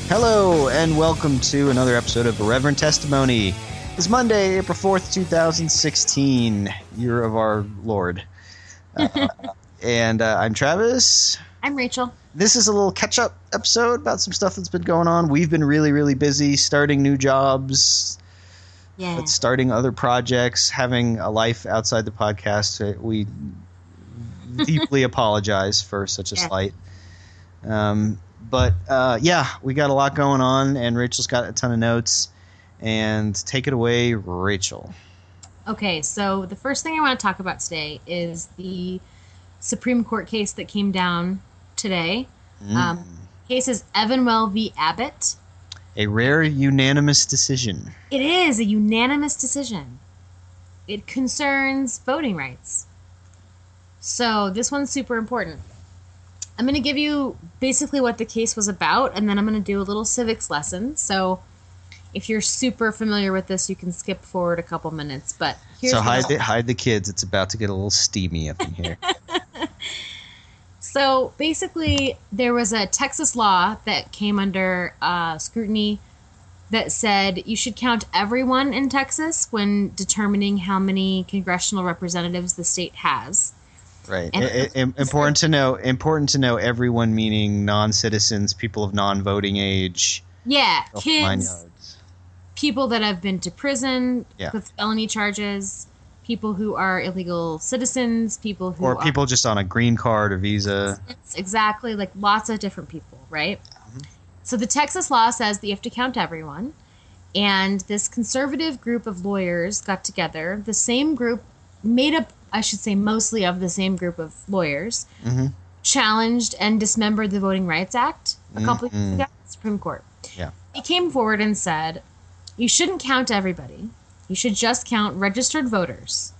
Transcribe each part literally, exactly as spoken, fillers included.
Hello, and welcome to another episode of Irreverent Testimony. It's Monday, April fourth, twenty sixteen, year of our Lord. Uh, and uh, I'm Travis. I'm Rachel. This is a little catch-up episode about some stuff that's been going on. We've been really, really busy starting new jobs, Yeah. starting other projects, having a life outside the podcast. We deeply apologize for such a Yeah. slight. Um, but, uh, yeah, we got a lot going on, and Rachel's got a ton of notes. And take it away, Rachel. Okay, so the first thing I want to talk about today is the Supreme Court case that came down today. Mm. Um, case is Evanwell v. Abbott. A rare unanimous decision. It is a unanimous decision. It concerns voting rights. So this one's super important. I'm going to give you basically what the case was about, and then I'm going to do a little civics lesson. So if you're super familiar with this, you can skip forward a couple minutes. But here's So what hide I'll- the, hide the kids. It's about to get a little steamy up in here. So basically, there was a Texas law that came under uh, scrutiny that said you should count everyone in Texas when determining how many congressional representatives the state has. Right. And- I- I- important to know. Important to know. Everyone meaning non-citizens, people of non-voting age. Yeah, the whole nine kids, yards. people that have been to prison Yeah. with felony charges, people who are illegal citizens, people who Or are people just on a green card or visa. exactly, like lots of different people, right? Mm-hmm. So the Texas law says that you have to count everyone. And this conservative group of lawyers got together, the same group, made up, I should say, mostly of the same group of lawyers, Mm-hmm. challenged and dismembered the Voting Rights Act a couple of years Mhm. ago at the Supreme Court. Yeah. He came forward and said, you shouldn't count everybody. You should just count registered voters.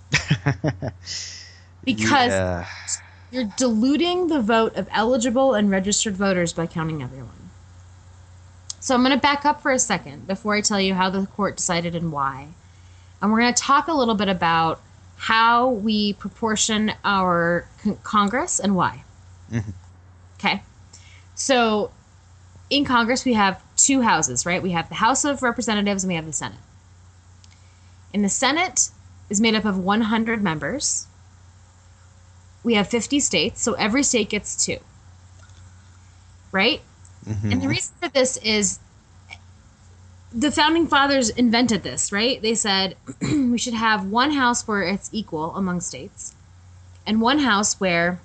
Because Yeah. you're diluting the vote of eligible and registered voters by counting everyone. So I'm going to back up for a second before I tell you how the court decided and why. And we're going to talk a little bit about how we proportion our con- Congress and why. Mhm. Okay. So in Congress, we have two houses, right? We have the House of Representatives and we have the Senate. And the Senate is made up of one hundred members. We have fifty states, so every state gets two. Right? Mhm. And the reason for this is the founding fathers invented this, right? They said we should have one house where it's equal among states and one house where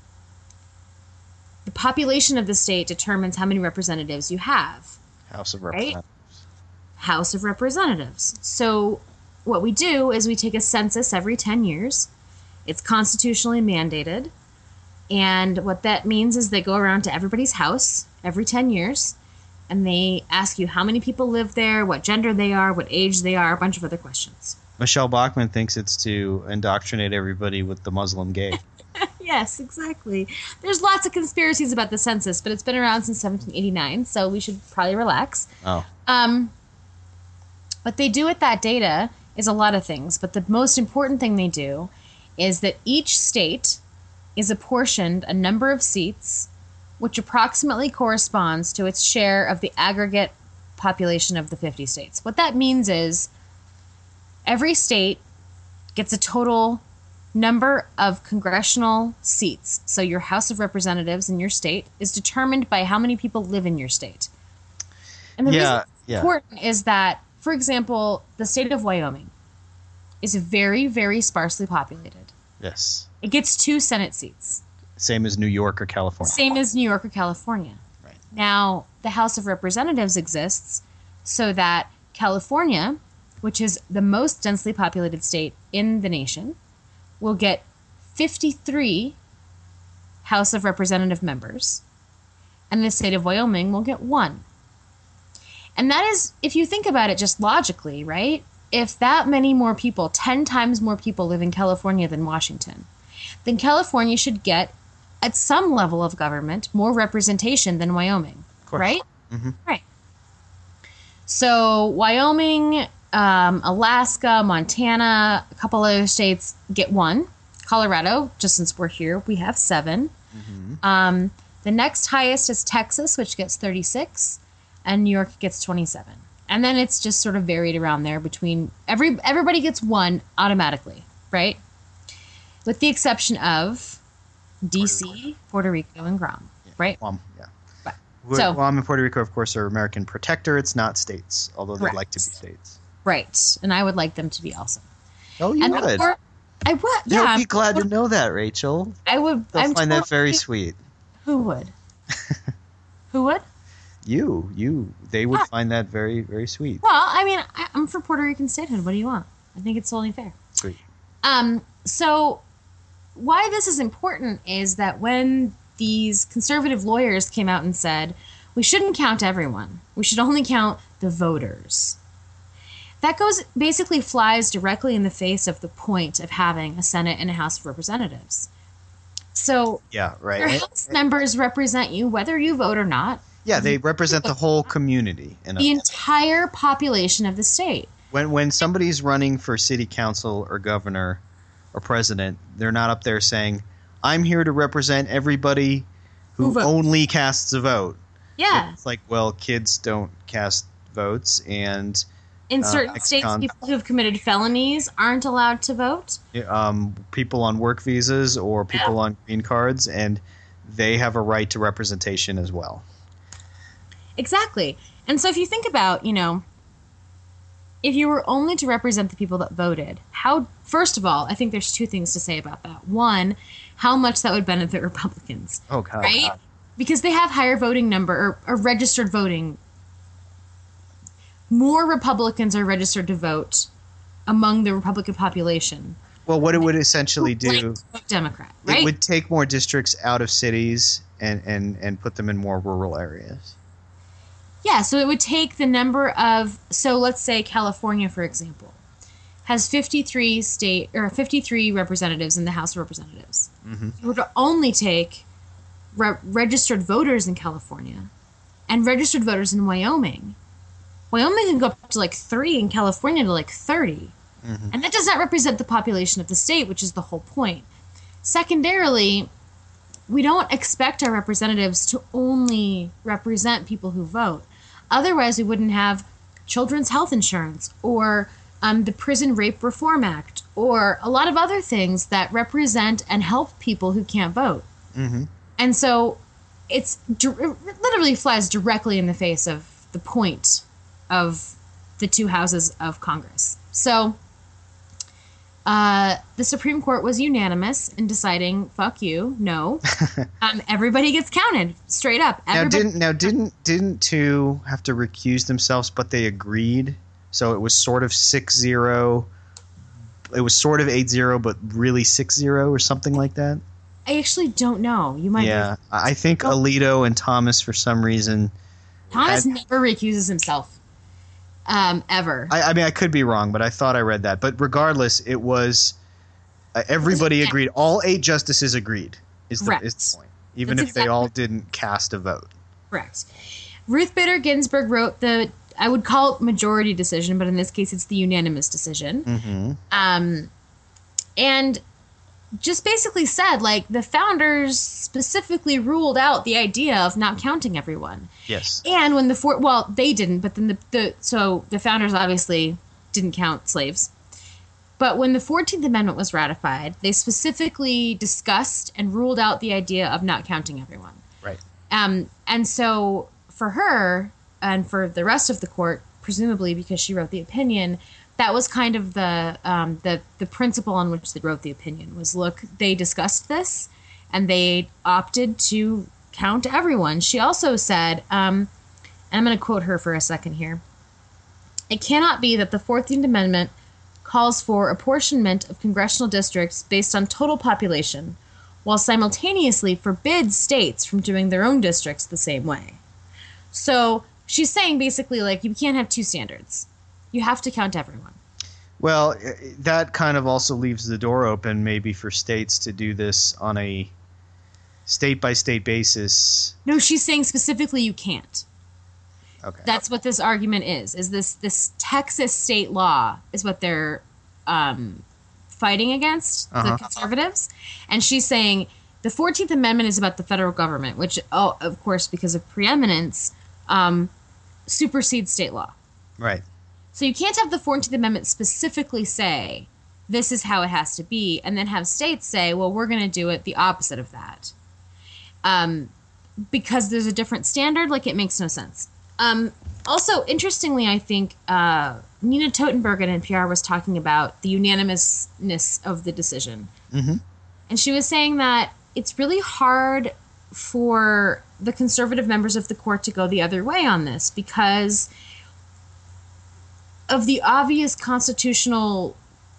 the population of the state determines how many representatives you have. House of Right? Representatives. House of Representatives. So what we do is we take a census every ten years. It's constitutionally mandated. And what that means is they go around to everybody's house every ten years and they ask you how many people live there, what gender they are, what age they are, a bunch of other questions. Michelle Bachmann thinks it's to indoctrinate everybody with the Muslim gay. Yes, exactly. There's lots of conspiracies about the census, but it's been around since seventeen eighty-nine, so we should probably relax. Oh. Um, what they do with that data is a lot of things, but the most important thing they do is that each state is apportioned a number of seats which approximately corresponds to its share of the aggregate population of the fifty states. What that means is every state gets a total number of congressional seats. So your House of Representatives in your state is determined by how many people live in your state. And the Yeah, reason it's yeah. important is that, for example, the state of Wyoming is very, very sparsely populated. Yes. It gets two Senate seats, Same as New York or California. same as New York or California. Right. Now, the House of Representatives exists so that California, which is the most densely populated state in the nation, will get fifty-three House of Representative members, and the state of Wyoming will get one. And that is, if you think about it just logically, right? If that many more people, ten times more people live in California than Washington, then California should get, at some level of government, more representation than Wyoming, Of course. right? Mhm. Right. So Wyoming, um, Alaska, Montana, a couple other states get one. Colorado, just since we're here, we have seven. Mhm. Um, the next highest is Texas, which gets thirty-six. and New York gets twenty-seven. And then it's just sort of varied around there between every everybody gets one automatically, right? With the exception of D C, Puerto Rico, and Guam, Yeah. right? Guam, yeah. Right. Gu- So- Guam and Puerto Rico, of course, are American protectorates, not states, although they'd like to be Correct. states. Right. And I would like them to be also. Oh, you and would. the four- I would. You'll Yeah. be glad to know that, Rachel. I would. They'll I'm find that very totally- sweet. Who would? Who would? You, you, they would Ah. find that very, very sweet. Well, I mean, I, I'm for Puerto Rican statehood. What do you want? I think it's totally fair. Sweet. Um, so why this is important is that when these conservative lawyers came out and said, we shouldn't count everyone. We should only count the voters. That goes basically flies directly in the face of the point of having a Senate and a House of Representatives. So Yeah, your right. House members represent you whether you vote or not, Yeah, they represent the whole community. In the a, entire population of the state. when when somebody's running for city council or governor or president, they're not up there saying, "I'm here to represent everybody who Who votes." only casts a vote." Yeah. It's like, well, kids don't cast votes, and In uh, certain states, ex-con- people who have committed felonies aren't allowed to vote. um, people on work visas or people on green cards, and they have a right to representation as well. Exactly. And so if you think about, you know, if you were only to represent the people that voted, how, first of all, I think there's two things to say about that. One, how much that would benefit Republicans, Oh, God. right? Because they have higher voting number or, or registered voting. More Republicans are registered to vote among the Republican population. Well, what it would essentially who like do, to vote Democrat, right? it would take more districts out of cities and, and, and put them in more rural areas. Yeah, so it would take the number of, so let's say California, for example, has fifty-three state or fifty-three representatives in the House of Representatives. Mhm. It would only take re- registered voters in California and registered voters in Wyoming. Wyoming can go up to like three, and California to like thirty. Mhm. And that does not represent the population of the state, which is the whole point. Secondarily, we don't expect our representatives to only represent people who vote. Otherwise, we wouldn't have children's health insurance or um, the Prison Rape Reform Act or a lot of other things that represent and help people who can't vote. Mm-hmm. And so it's it literally flies directly in the face of the point of the two houses of Congress. So uh, the Supreme Court was unanimous in deciding, fuck you, no. um, everybody gets counted, straight up. Now Everybody, didn't now didn't didn't two have to recuse themselves, but they agreed. So it was sort of six zero. It was sort of eight zero, but really six zero or something like that. I actually don't know. You might Yeah, be. I think Alito and Thomas, for some reason. Thomas had- never recuses himself. Um, ever. I, I mean, I could be wrong, but I thought I read that. But regardless, it was uh, everybody Yeah. agreed. All eight justices agreed. Is the, Correct. is the point? Even That's if they exactly- all didn't cast a vote. Correct. Ruth Bader Ginsburg wrote the, I would call it majority decision, but in this case it's the unanimous decision. Mm-hmm. Um, and just basically said, like, the founders specifically ruled out the idea of not counting everyone. Yes. And when the four, well, they didn't, but then the, the so the founders obviously didn't count slaves. But when the fourteenth Amendment was ratified, they specifically discussed and ruled out the idea of not counting everyone. Right. Um, and so for her and for the rest of the court, presumably because she wrote the opinion, that was kind of the um, the the principle on which they wrote the opinion was, look, they discussed this and they opted to count everyone. She also said, um, and I'm going to quote her for a second here, "It cannot be that the fourteenth Amendment calls for apportionment of congressional districts based on total population, while simultaneously forbids states from doing their own districts the same way." So she's saying basically, like, you can't have two standards. You have to count everyone. Well, i- that kind of also leaves the door open maybe for states to do this on a state-by-state basis. No, she's saying specifically you can't. Okay. That's what this argument is. Is this this Texas state law is what they're um, fighting against, Uh-huh. the conservatives, and she's saying the fourteenth Amendment is about the federal government, which, oh, of course, because of preeminence, um, supersedes state law. Right. So you can't have the fourteenth Amendment specifically say, this is how it has to be, and then have states say, well, we're going to do it the opposite of that. Um, because there's a different standard, like, it makes no sense. Um, also, interestingly, I think uh, Nina Totenberg at N P R was talking about the unanimousness of the decision. Mm-hmm. And she was saying that it's really hard for the conservative members of the court to go the other way on this because of the obvious constitutional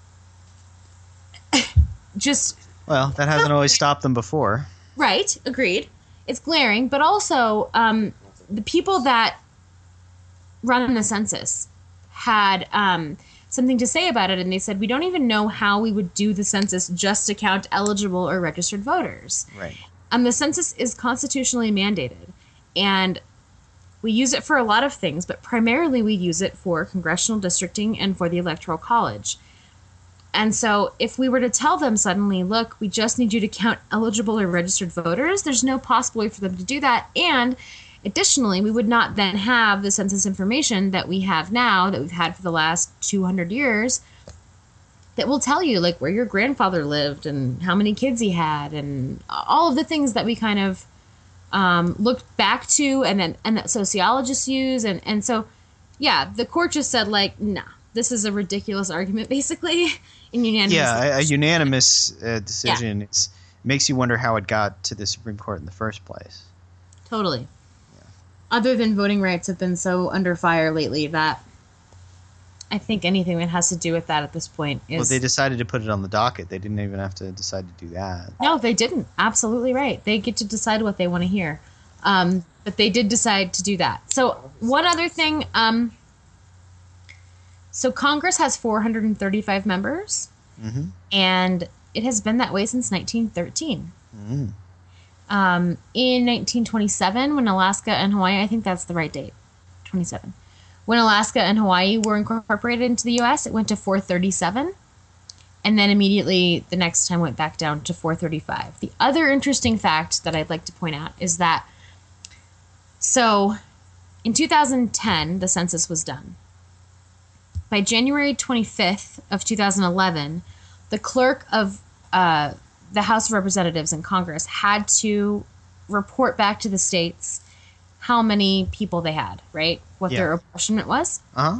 just... Well, that hasn't always stopped them before. Right, agreed. It's glaring, but also um, the people that run the census had um, something to say about it, and they said, we don't even know how we would do the census just to count eligible or registered voters. Right. Um, the census is constitutionally mandated, and we use it for a lot of things, but primarily we use it for congressional districting and for the Electoral College. And so if we were to tell them suddenly, look, we just need you to count eligible or registered voters, there's no possible way for them to do that. And additionally, we would not then have the census information that we have now, that we've had for the last two hundred years, that will tell you, like, where your grandfather lived and how many kids he had and all of the things that we kind of um, looked back to and then and that sociologists use. And, and so, yeah, the court just said, like, nah, this is a ridiculous argument, basically. In unanimous yeah, a, a unanimous uh, decision. Yeah. It's, it makes you wonder how it got to the Supreme Court in the first place. Totally. Yeah. Other than voting rights have been so under fire lately that I think anything that has to do with that at this point is... Well, they decided to put it on the docket. They didn't even have to decide to do that. No, they didn't. Absolutely right. They get to decide what they want to hear. Um, but they did decide to do that. So one other thing... Um, So Congress has four hundred thirty-five members, mm-hmm. and it has been that way since nineteen thirteen. Mm. Um, in nineteen twenty-seven, when Alaska and Hawaii, I think that's the right date, twenty-seven. When Alaska and Hawaii were incorporated into the U S, it went to four thirty-seven, and then immediately the next time went back down to four thirty-five. The other interesting fact that I'd like to point out is that, so in two thousand ten, the census was done. By January twenty-fifth of two thousand eleven, the clerk of uh, the House of Representatives in Congress had to report back to the states how many people they had, right? What yeah. their apportionment was. Uh-huh.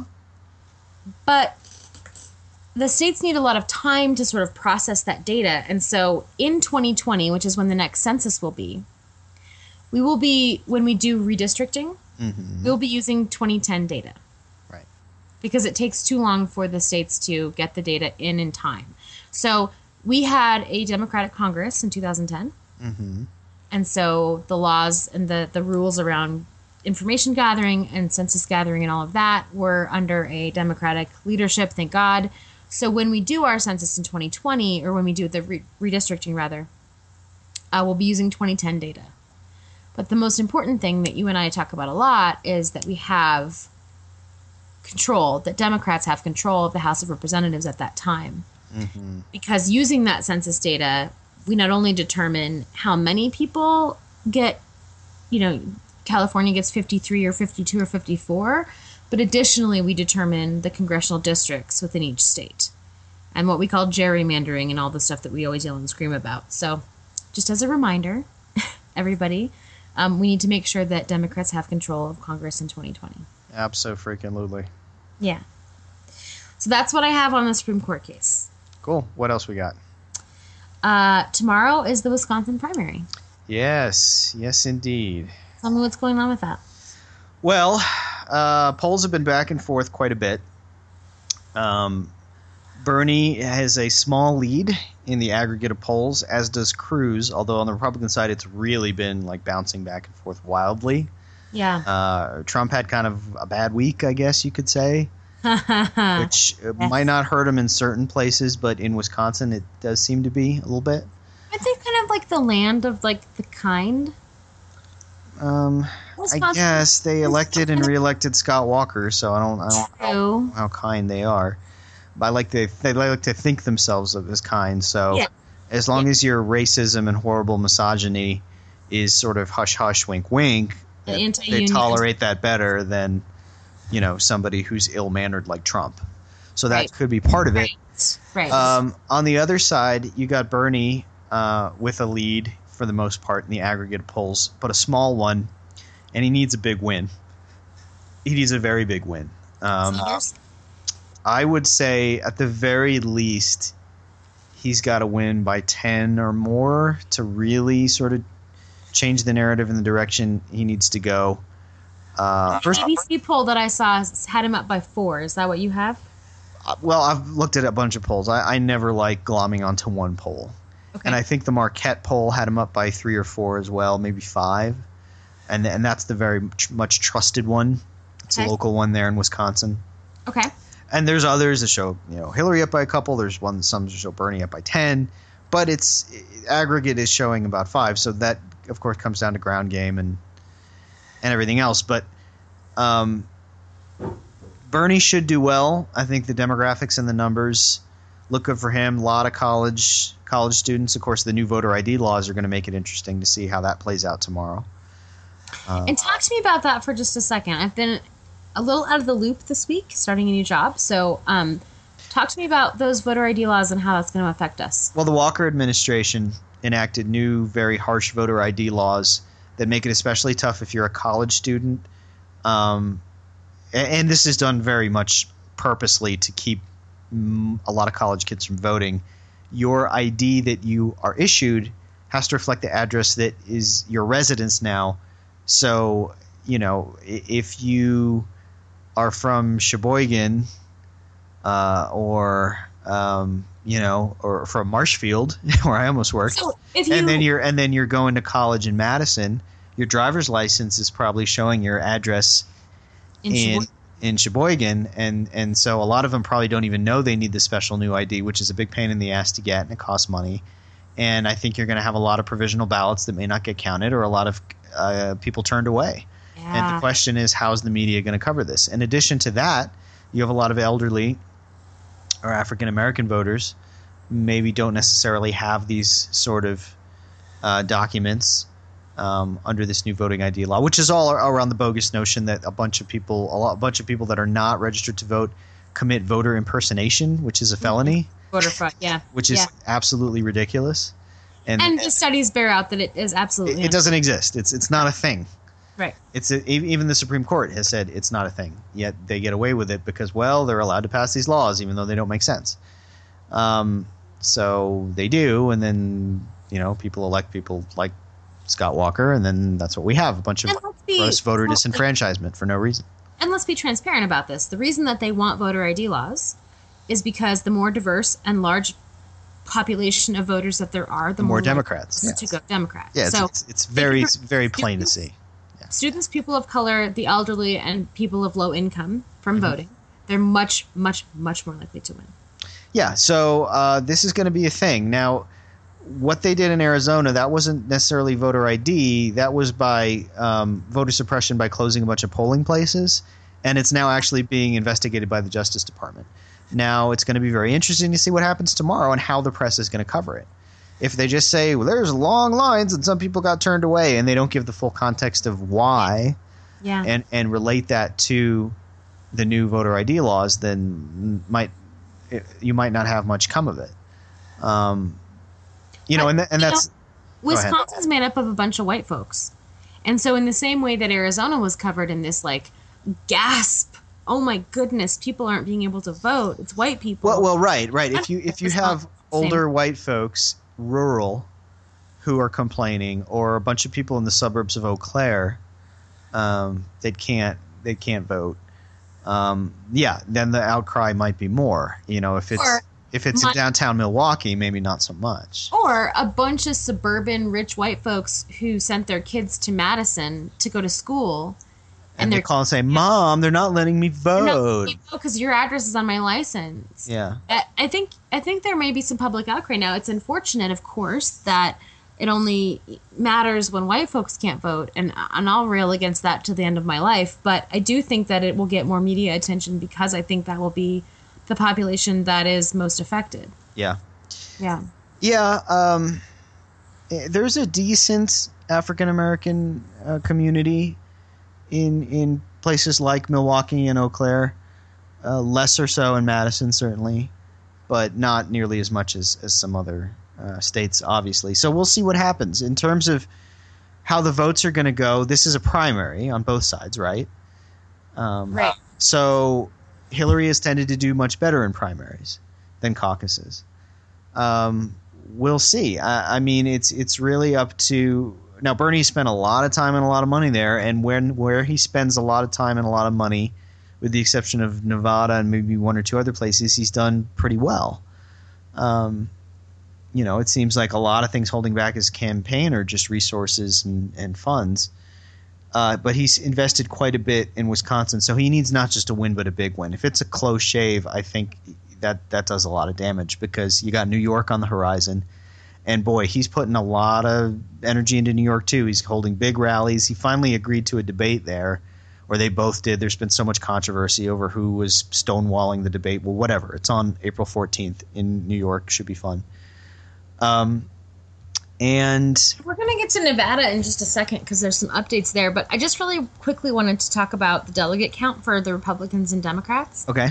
But the states need a lot of time to sort of process that data. And so in twenty twenty, which is when the next census will be, we will be, when we do redistricting, mm-hmm. we'll be using twenty ten data. Because it takes too long for the states to get the data in in time. So we had a Democratic Congress in two thousand ten. Mm-hmm. And so the laws and the, the rules around information gathering and census gathering and all of that were under a Democratic leadership, thank God. So when we do our census in twenty twenty, or when we do the re- redistricting rather, uh, we'll be using twenty ten data. But the most important thing that you and I talk about a lot is that we have... control, that Democrats have control of the House of Representatives at that time. Mm-hmm. Because using that census data, we not only determine how many people get, you know, California gets fifty-three or fifty-two or fifty-four, but additionally we determine the congressional districts within each state and what we call gerrymandering and all the stuff that we always yell and scream about. So just as a reminder, everybody, um, we need to make sure that Democrats have control of Congress in twenty twenty. Abso-freaking-lutely. Yeah. So that's what I have on the Supreme Court case. Cool. What else we got? Uh, tomorrow is the Wisconsin primary. Yes. Yes, indeed. Tell me what's going on with that. Well, uh, polls have been back and forth quite a bit. Um, Bernie has a small lead in the aggregate of polls, as does Cruz, although on the Republican side it's really been like bouncing back and forth wildly. Yeah. Uh, Trump had kind of a bad week, I guess you could say, which yes. might not hurt him in certain places, but in Wisconsin it does seem to be a little bit. I think kind of like the land of like the kind. Um, Wisconsin. I guess they elected and reelected Scott Walker, so I don't, I don't know how kind they are. But I like to, they like to think themselves of as kind. So yeah. as long yeah. as your racism and horrible misogyny is sort of hush hush, wink wink. The they tolerate that better than you know, somebody who's ill-mannered like Trump. So that Right. could be part of it. Right. Um, on the other side, you got Bernie uh, with a lead for the most part in the aggregate polls, but a small one, and he needs a big win. He needs a very big win. Um, Sanders? I would say at the very least, he's got to win by ten or more to really sort of change the narrative in the direction he needs to go. Uh, first, A B C poll that I saw had him up by four. Is that what you have? well, I've looked at a bunch of polls. I, I never like glomming onto one poll. Okay. And I think the Marquette poll had him up by three or four as well, maybe five. And and that's the very much, much trusted one. It's Okay. a local one there in Wisconsin. Okay. And there's others that show, you know, Hillary up by a couple. There's one some that show Bernie up by ten. But it's aggregate is showing about five. So that, of course, comes down to ground game and and everything else. But um, Bernie should do well. I think the demographics and the numbers look good for him. A lot of college college students. Of course, the new voter I D laws are going to make it interesting to see how that plays out tomorrow. Uh, And talk to me about that for just a second. I've been a little out of the loop this week, starting a new job. So um, talk to me about those voter I D laws and how that's going to affect us. Well, the Walker administration enacted new, very harsh voter I D laws that make it especially tough if you're a college student. Um, and, and this is done very much purposely to keep mm, a lot of college kids from voting. Your I D that you are issued has to reflect the address that is your residence now. So, you know, i- if you are from Sheboygan uh, or um, you know, or from Marshfield, where I almost worked, So if you and then you're and then you're going to college in Madison, your driver's license is probably showing your address in in Sheboygan- in Sheboygan, and and so a lot of them probably don't even know they need the special new I D, which is a big pain in the ass to get, and it costs money. And I think you're going to have a lot of provisional ballots that may not get counted, or a lot of uh, people turned away. And Yeah. the question is, how's the media going to cover this? In addition to that, you have a lot of elderly or African American voters maybe don't necessarily have these sort of uh, documents um, under this new voting I D law, which is all around the bogus notion that a bunch of people, a, lot, a bunch of people that are not registered to vote, commit voter impersonation, which is a felony, voter fraud. Yeah. which is Yeah. absolutely ridiculous. And, And the studies bear out that it is absolutely it, it doesn't exist. It's it's not a thing. right. It's a, e- even the Supreme Court has said it's not a thing. Yet they get away with it because, well, they're allowed to pass these laws even though they don't make sense. Um, so they do, and then you know people elect people like Scott Walker, and then that's what we have: a bunch of And let's be- gross voter well, disenfranchisement for no reason. And let's be transparent about this. The reason that they want voter I D laws is because the more diverse and large population of voters that there are, the, The more likely Democrats, it is yes. to go Democrat. Yeah, it's, so it's, it's very if it's very plain to students- see. students, people of color, the elderly, and people of low income from Mm-hmm. voting, they're much, much, much more likely to win. Yeah, so uh, this is going to be a thing. Now, what they did in Arizona, that wasn't necessarily voter I D. That was by um, voter suppression by closing a bunch of polling places, and it's now actually being investigated by the Justice Department. Now, it's going to be very interesting to see what happens tomorrow and how the press is going to cover it. If they just say, well, there's long lines and some people got turned away, and they don't give the full context of why Yeah. and, and relate that to the new voter I D laws, then might you might not have much come of it. Um, you know, But, and th- and you that's know, go ahead. Wisconsin's made up of a bunch of white folks. And so in the same way that Arizona was covered in this like gasp, oh my goodness, people aren't being able to vote. It's white people. well, well, right, right. If you if you have Same. older white folks, rural, who are complaining, or a bunch of people in the suburbs of Eau Claire, um, that can't they can't vote. Um, yeah, then the outcry might be more. You know, if it's Or if it's my- in downtown Milwaukee, maybe not so much. Or a bunch of suburban rich white folks who sent their kids to Madison to go to school. And, they they're- call and say, "Mom, they're not letting me vote." because your address is on my license. Yeah. I I think I think there may be some public outcry now. It's unfortunate, of course, that it only matters when white folks can't vote, and and I'll rail against that to the end of my life. But I do think that it will get more media attention because I think that will be the population that is most affected. Yeah. Yeah. Yeah, um, eh, there's a decent African American uh, community in in places like Milwaukee and Eau Claire, uh, lesser so in Madison certainly, but not nearly as much as, as some other uh, states, obviously. So we'll see what happens. In terms of how the votes are going to go, this is a primary on both sides, right? Um, right. So Hillary has tended to do much better in primaries than caucuses. Um, we'll see. I, I mean, it's it's really up to – now Bernie spent a lot of time and a lot of money there, and when where he spends a lot of time and a lot of money, with the exception of Nevada and maybe one or two other places, he's done pretty well. Um, you know, it seems like a lot of things holding back his campaign are just resources and, and funds. Uh, but he's invested quite a bit in Wisconsin, so he needs not just a win but a big win. If it's a close shave, I think that that does a lot of damage because you got New York on the horizon. And, boy, he's putting a lot of energy into New York, too. He's holding big rallies. He finally agreed to a debate there, or they both did. There's been so much controversy over who was stonewalling the debate. Well, whatever. It's on April fourteenth in New York. Should be fun. Um, and we're going to get to Nevada in just a second because there's some updates there. But I just really quickly wanted to talk about the delegate count for the Republicans and Democrats. Okay.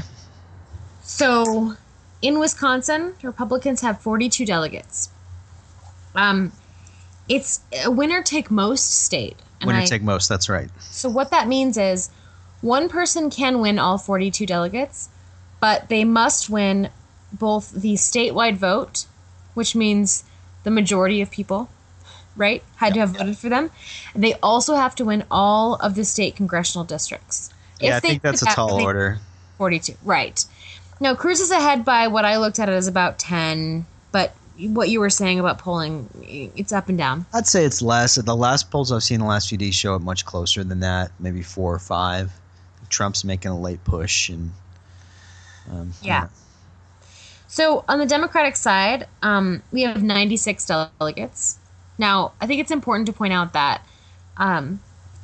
So in Wisconsin, Republicans have forty-two delegates. Um, it's a winner-take-most state. Winner-take-most, that's right. So what that means is one person can win all forty-two delegates, but they must win both the statewide vote, which means the majority of people, right, had yep. to have voted for them. And they also have to win all of the state congressional districts. Yeah, if I think that's a tall order. forty-two, right. Now, Cruz is ahead by what I looked at it as about ten, but what you were saying about polling, it's up and down. I'd say it's less. The last polls I've seen the last few days show it much closer than that, maybe four or five. Trump's making a late push. and um, Yeah. yeah. So on the Democratic side, um, we have ninety-six delegates. Now, I think it's important to point out that um,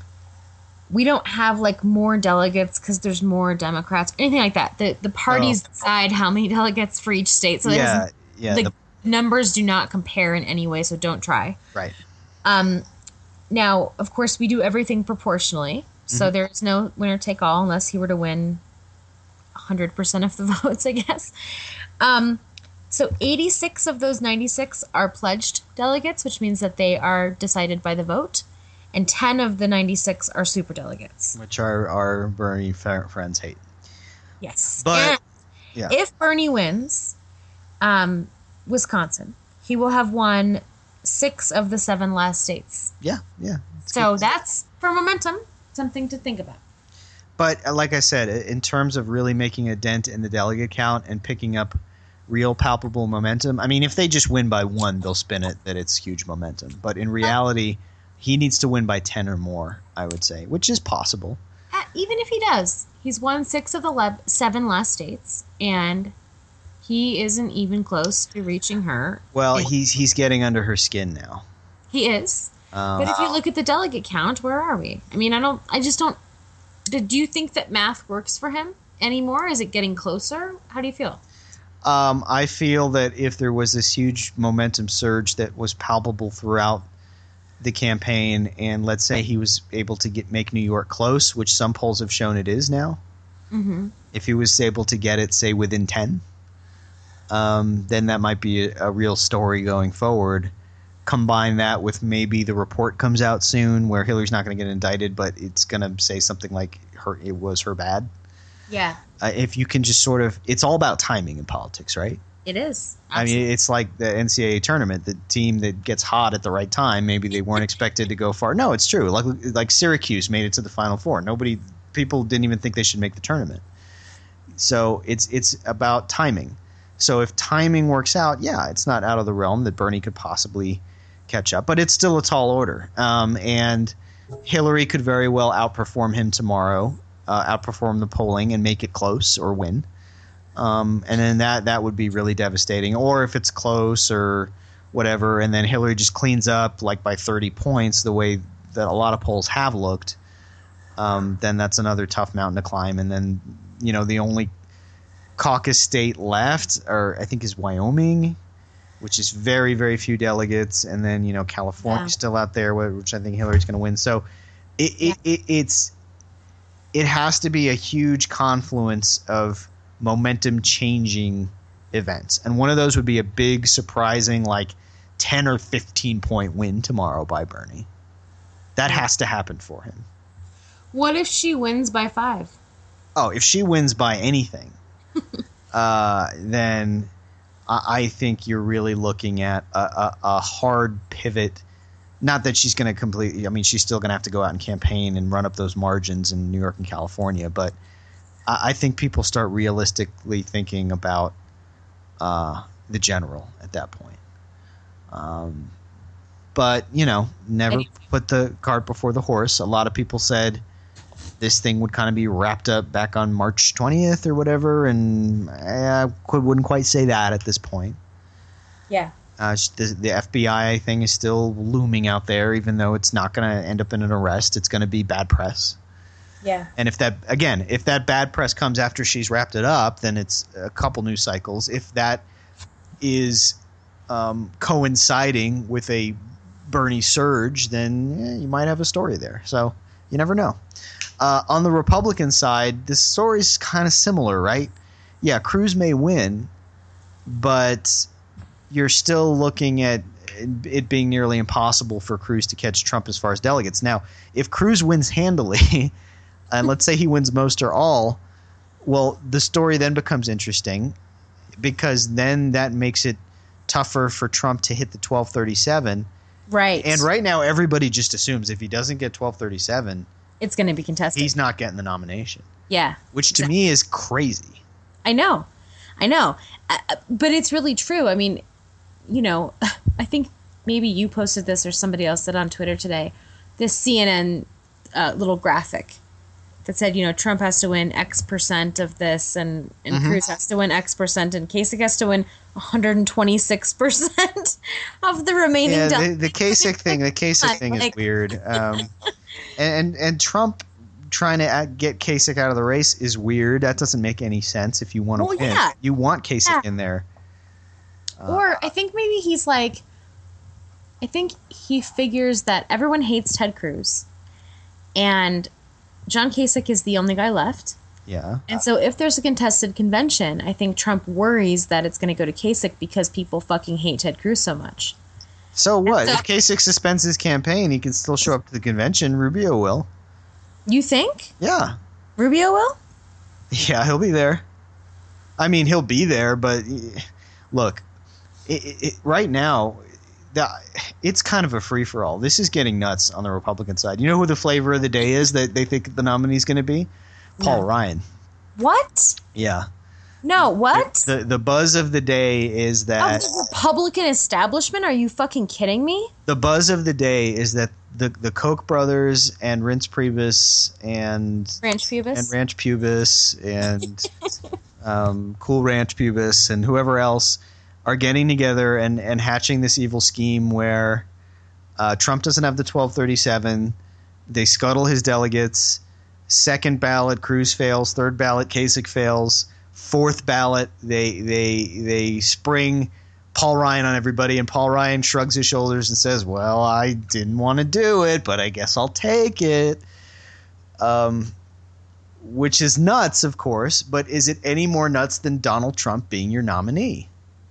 we don't have like more delegates because there's more Democrats, anything like that. The the parties oh. decide how many delegates for each state. So yeah, yeah. The, the- numbers do not compare in any way, so don't try. Right. Um, now, of course, we do everything proportionally, so mm-hmm. there's no winner-take-all unless he were to win one hundred percent of the votes, I guess. Um, so eighty-six of those ninety-six are pledged delegates, which means that they are decided by the vote, and ten of the ninety-six are superdelegates. Which our, our Bernie friends hate. Yes. But, and yeah. if Bernie wins... Um, Wisconsin, he will have won six of the seven last states. Yeah, yeah. So that's, for momentum, something to think about. But uh, like I said, in terms of really making a dent in the delegate count and picking up real palpable momentum, I mean, if they just win by one, they'll spin it that it's huge momentum. But in reality, he needs to win by ten or more, I would say, which is possible. Uh, even if he does, he's won six of the le- seven last states, and... he isn't even close to reaching her. Well, he's he's getting under her skin now. He is. Um, but if you look at the delegate count, where are we? I mean, I don't. I just don't. Do you think that math works for him anymore? Is it getting closer? How do you feel? Um, I feel that if there was this huge momentum surge that was palpable throughout the campaign, and let's say he was able to get make New York close, which some polls have shown it is now. Mm-hmm. If he was able to get it, say, within ten. Um, then that might be a, a real story going forward. Combine that with maybe the report comes out soon where Hillary's not going to get indicted, but it's going to say something like her it was her bad. Yeah. Uh, if you can just sort of – it's all about timing in politics, right? It is. Absolutely. I mean, it's like the N C double A tournament. The team that gets hot at the right time, maybe they weren't expected to go far. No, it's true. Like like Syracuse made it to the Final Four. Nobody – people didn't even think they should make the tournament. So it's it's about timing. So if timing works out, yeah, it's not out of the realm that Bernie could possibly catch up. But it's still a tall order. Um, and Hillary could very well outperform him tomorrow, uh, outperform the polling and make it close or win. Um, and then that, that would be really devastating. Or if it's close or whatever, and then Hillary just cleans up like by thirty points the way that a lot of polls have looked, um, then that's another tough mountain to climb. And then, you know, the only – caucus state left, or I think is Wyoming, which is very, very few delegates, and then you know California's yeah. still out there, which I think Hillary's going to win. So it, yeah. it, it it's it has to be a huge confluence of momentum changing events. And one of those would be a big, surprising, like ten or fifteen point win tomorrow by Bernie. That has to happen for him. What if she wins by five? Oh, if she wins by anything, uh, then I, I think you're really looking at a, a, a hard pivot. Not that she's going to completely – I mean, she's still going to have to go out and campaign and run up those margins in New York and California. But I, I think people start realistically thinking about uh, the general at that point. Um, but, you know, never put the cart before the horse. A lot of people said – this thing would kind of be wrapped up back on March twentieth or whatever, and I could, wouldn't quite say that at this point. Yeah. Uh, the, the F B I thing is still looming out there, even though it's not going to end up in an arrest. It's going to be bad press. Yeah. And if that, again, if that bad press comes after she's wrapped it up, then it's a couple news cycles. If that is um, coinciding with a Bernie surge, then eh, you might have a story there. So you never know. Uh, on the Republican side, this story is kind of similar, right? Yeah, Cruz may win, but you're still looking at it being nearly impossible for Cruz to catch Trump as far as delegates. Now, if Cruz wins handily, and let's say he wins most or all, well, the story then becomes interesting because then that makes it tougher for Trump to hit the twelve thirty-seven. Right. And right now, everybody just assumes if he doesn't get twelve thirty-seven – it's going to be contested. he's not getting the nomination. Yeah. Which to exactly. me is crazy. I know. I know. Uh, but it's really true. I mean, you know, I think maybe you posted this or somebody else did on Twitter today, this C N N uh, little graphic that said, you know, Trump has to win X percent of this and, and mm-hmm. Cruz has to win X percent and Kasich has to win one hundred twenty-six percent of the remaining. Yeah, the, the Kasich thing, the Kasich thing like, is weird. Um, and, and Trump trying to act, get Kasich out of the race is weird. That doesn't make any sense if you want to well, win. Yeah. You want Kasich yeah. in there. Uh, or I think maybe he's like, I think he figures that everyone hates Ted Cruz and John Kasich is the only guy left. Yeah. And so if there's a contested convention, I think Trump worries that it's going to go to Kasich because people fucking hate Ted Cruz so much. So what? So, if Kasich suspends his campaign, he can still show up to the convention. Rubio will. You think? Yeah. Rubio will? Yeah, he'll be there. I mean, he'll be there, but look, it, it, right now, the, it's kind of a free-for-all. This is getting nuts on the Republican side. You know who the flavor of the day is that they think the nominee is going to be? Paul no. Ryan. What? Yeah. No, what? The, the the buzz of the day is that... Of the Republican establishment? Are you fucking kidding me? The buzz of the day is that the, the Koch brothers and Reince Priebus and... Ranch Pubis? And Ranch Pubis and um, Cool Ranch Pubis and whoever else are getting together and, and hatching this evil scheme where uh, Trump doesn't have the twelve thirty-seven. They scuttle his delegates. Second ballot, Cruz fails. Third ballot, Kasich fails. Fourth ballot, they they they spring Paul Ryan on everybody, and Paul Ryan shrugs his shoulders and says, well, I didn't want to do it, but I guess I'll take it. Um, which is nuts, of course, but is it any more nuts than Donald Trump being your nominee?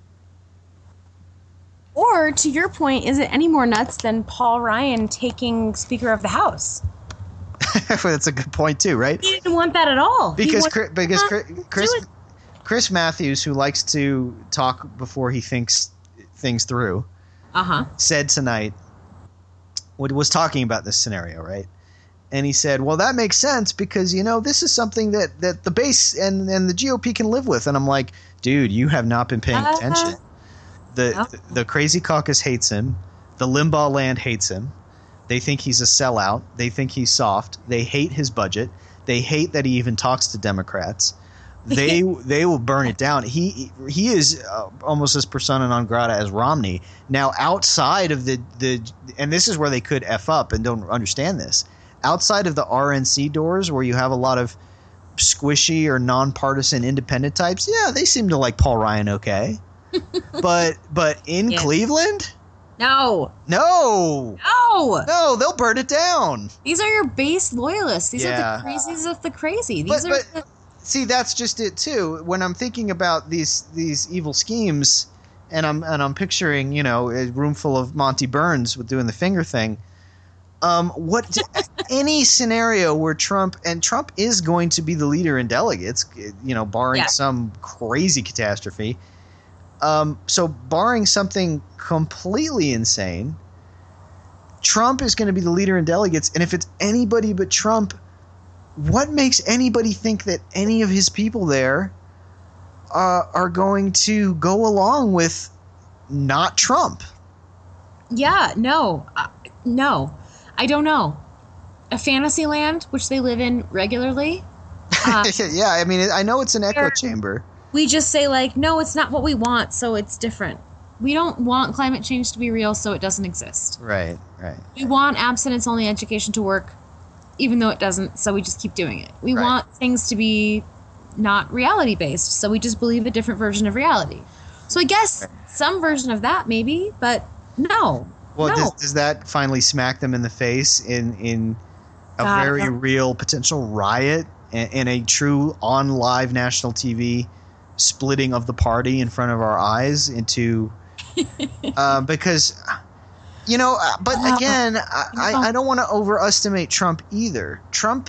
Or, to your point, is it any more nuts than Paul Ryan taking Speaker of the House? That's a good point too, right? He didn't want that at all. Because want, Chris, because Chris, Chris, Chris Matthews, who likes to talk before he thinks things through, uh-huh. said tonight, was talking about this scenario, right? And he said, well, that makes sense because, you know, this is something that, that the base and, and the G O P can live with. And I'm like, dude, you have not been paying uh-huh. attention. The, oh. the the crazy caucus hates him. The Limbaugh land hates him. They think he's a sellout. They think he's soft. They hate his budget. They hate that he even talks to Democrats. They they will burn it down. He he is uh, almost as persona non grata as Romney. Now, outside of the, the – and this is where they could F up and don't understand this. Outside of the R N C doors where you have a lot of squishy or nonpartisan independent types, yeah, they seem to like Paul Ryan okay. but but in yeah. Cleveland – No. No. No. No, they'll burn it down. These are your base loyalists. These Yeah. are the crazies of the crazy. These But, are but the, see, that's just it too. When I'm thinking about these these evil schemes, and I'm and I'm picturing, you know, a room full of Monty Burns with doing the finger thing. Um, what any scenario where Trump and Trump is going to be the leader in delegates, you know, barring Yeah. some crazy catastrophe. Um, so barring something completely insane, Trump is going to be the leader in delegates, and if it's anybody but Trump, what makes anybody think that any of his people there uh, are going to go along with not Trump? yeah, no. Uh, no. I don't know. A fantasy land, which they live in regularly. Uh, Yeah, I mean, I know it's an echo They're- chamber. we just say, like, no, it's not what we want, so it's different. We don't want climate change to be real, so it doesn't exist. Right, right. We want abstinence-only education to work, even though it doesn't, so we just keep doing it. We Right. want things to be not reality-based, so we just believe a different version of reality. So I guess some version of that, maybe, but no. Well, no. does, does that finally smack them in the face in in a God, very no. real potential riot and, and a true on live national T V splitting of the party in front of our eyes into uh, because you know, uh, but Uh, again, I, I, I don't want to overestimate Trump either. Trump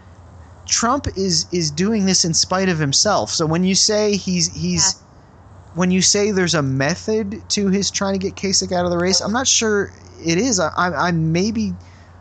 Trump is is doing this in spite of himself. So when you say he's he's when you say there's a method to his trying to get Kasich out of the race, I'm not sure it is. I, I, I maybe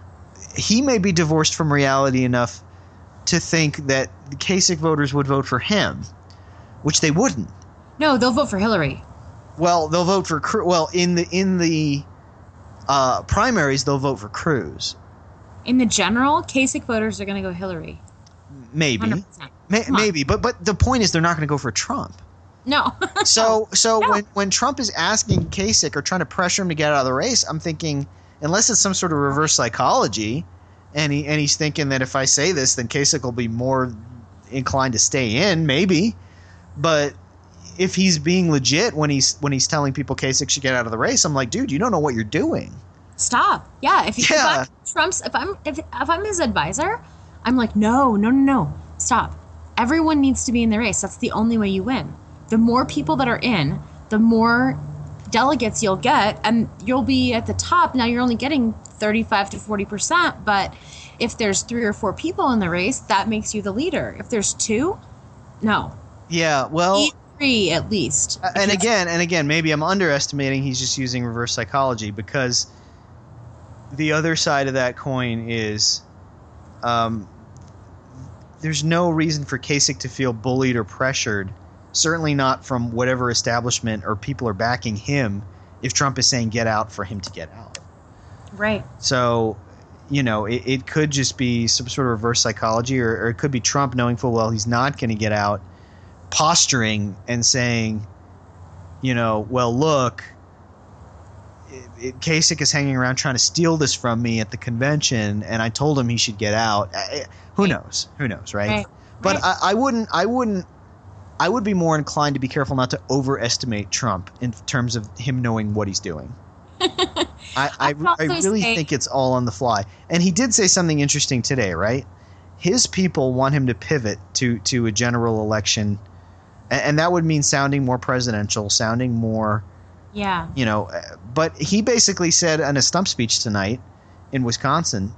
he may be divorced from reality enough to think that the Kasich voters would vote for him, which they wouldn't. No, they'll vote for Hillary. Well, they'll vote for Cru- well in the in the uh, primaries they'll vote for Cruz. In the general, Kasich voters are going to go Hillary. Maybe, one hundred percent. May, Come on. maybe, but but the point is they're not going to go for Trump. No. So so No. when, when Trump is asking Kasich or trying to pressure him to get out of the race, I'm thinking unless it's some sort of reverse psychology, and he and he's thinking that if I say this, then Kasich will be more inclined to stay in, maybe. But if he's being legit when he's when he's telling people Kasich should get out of the race, I'm like, dude, you don't know what you're doing. Stop. Yeah. If, you, Yeah. if I'm Trump's, if I'm if, if I'm his advisor, I'm like, no, no, no, no. Stop. Everyone needs to be in the race. That's the only way you win. The more people that are in, the more delegates you'll get, and you'll be at the top. Now you're only getting thirty-five to forty percent, but if there's three or four people in the race, that makes you the leader. If there's two, no. Yeah, well, Need three at least. Uh, and If it's- again, and again, maybe I'm underestimating. He's just using reverse psychology because the other side of that coin is, um, there's no reason for Kasich to feel bullied or pressured. Certainly not from whatever establishment or people are backing him. If Trump is saying get out, for him to get out. Right. So, you know, it, it could just be some sort of reverse psychology, or, or it could be Trump knowing full well he's not going to get out, posturing and saying, you know, well, look, it, it, Kasich is hanging around trying to steal this from me at the convention, and I told him he should get out. I, who knows? Who knows, right? Right. But Right. I, I wouldn't. I wouldn't. I would be more inclined to be careful not to overestimate Trump in terms of him knowing what he's doing. I, I, I'd I also really say- think it's all on the fly. And he did say something interesting today, right? His people want him to pivot to, to a general election, and, and that would mean sounding more presidential, sounding more, Yeah. you know. uh, But he basically said in a stump speech tonight in Wisconsin,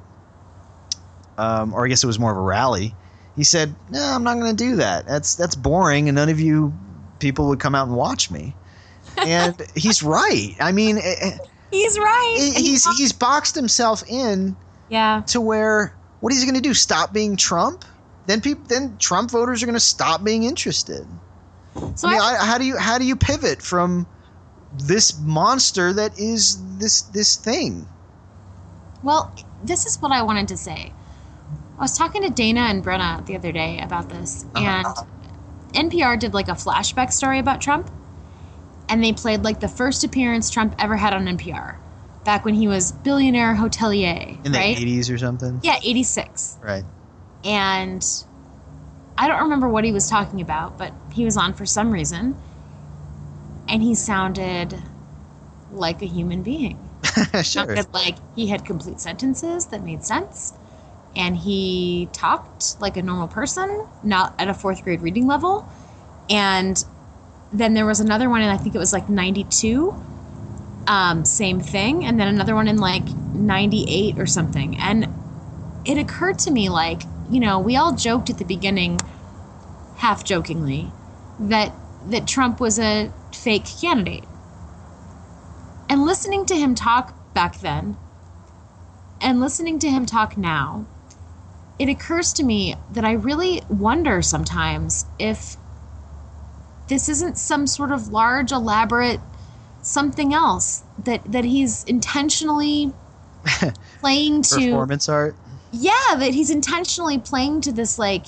um, or I guess it was more of a rally, he said, no, I'm not going to do that. That's that's boring, and none of you people would come out and watch me. And he's right. I mean, eh, eh, He's right. he- And he's he's boxed himself in yeah. to where what is he going to do? Stop being Trump? Then people, then Trump voters are going to stop being interested. So I mean, I, I, how do you how do you pivot from this monster that is this this thing? well, this is what I wanted to say. I was talking to Dana and Brenna the other day about this, and N P R did like a flashback story about Trump, and they played like the first appearance Trump ever had on N P R, back when he was billionaire hotelier, In the right? eighties or something? Yeah, eighty-six. Right. And I don't remember what he was talking about, but he was on for some reason, and he sounded like a human being. Sure. Sounded like he had complete sentences that made sense. And he talked like a normal person, not at a fourth grade reading level. And then there was another one, and I think it was like ninety-two. Um, same thing. And then another one in like ninety-eight or something. And it occurred to me, like, you know, we all joked at the beginning, half jokingly, that that Trump was a fake candidate. And listening to him talk back then and listening to him talk now, it occurs to me that I really wonder sometimes if this isn't some sort of large, elaborate something else that, that he's intentionally playing to. Performance art? Yeah, that he's intentionally playing to this, like,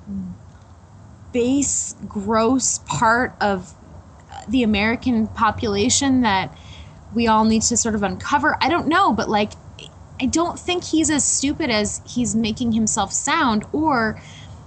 base, gross part of the American population that we all need to sort of uncover. I don't know, but, like, I don't think he's as stupid as he's making himself sound, or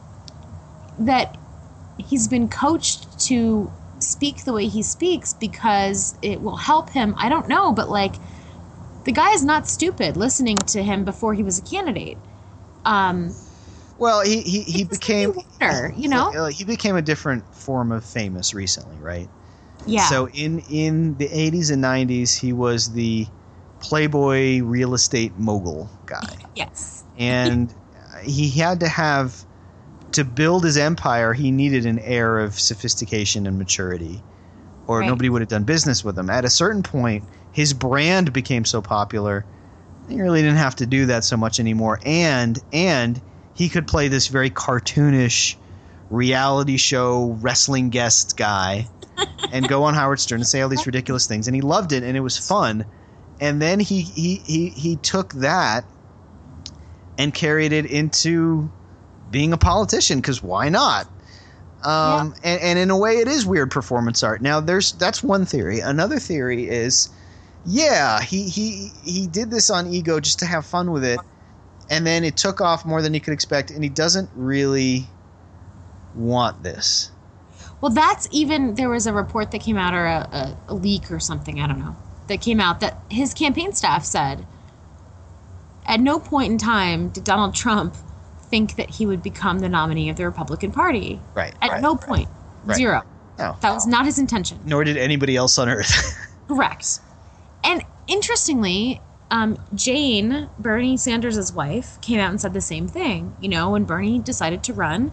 that he's been coached to speak the way he speaks because it will help him. I don't know, but, like, the guy is not stupid listening to him before he was a candidate. Um, well, he, he, he became, wonder, you know, he became a different form of famous recently, right? Yeah. So in, in the eighties and nineties, he was the Playboy real estate mogul guy. Yes. And he had to have, to build his empire, he needed an air of sophistication and maturity, or right. nobody would have done business with him. At a certain point, his brand became so popular, he really didn't have to do that so much anymore. And and he could play this very cartoonish reality show wrestling guest guy and go on Howard Stern and say all these ridiculous things. And he loved it, and it was fun. And then he he he, he took that and carried it into being a politician, because why not? Um, yeah. and, and in a way, it is weird performance art. Now, there's that's one theory. Another theory is, yeah, he he he did this on ego just to have fun with it, and then it took off more than he could expect, and he doesn't really want this. Well, that's even – there was a report that came out, or a, a, a leak or something, I don't know, that came out that his campaign staff said at no point in time did Donald Trump think that he would become the nominee of the Republican Party. Right. At right, no right, point. right. Zero. No. That was not his intention. Nor did anybody else on Earth. Correct. And interestingly, um, Jane, Bernie Sanders' wife, came out and said the same thing. You know, when Bernie decided to run,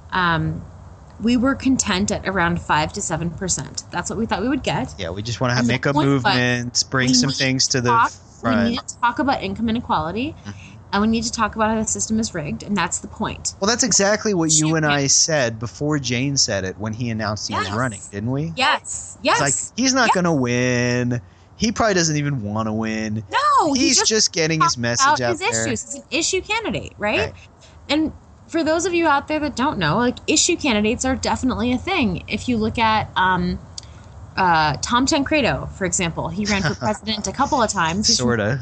um, we were content at around five to seven percent. That's what we thought we would get. Yeah, we just want to have, And make a movement, bring some things to, to talk, the front. We need to talk about income inequality, mm-hmm. and we need to talk about how the system is rigged, and that's the point. Well, that's exactly what you and I said before Jane said it when he announced he yes. was running, didn't we? Yes, yes. It's like, he's not yes. going to win. He probably doesn't even want to win. No, he's he just, just getting his message out his there. Issues. He's an issue candidate, right? right? And for those of you out there that don't know, like, issue candidates are definitely a thing. If you look at um, uh, Tom Tancredo, for example, he ran for president a couple of times. Sort of.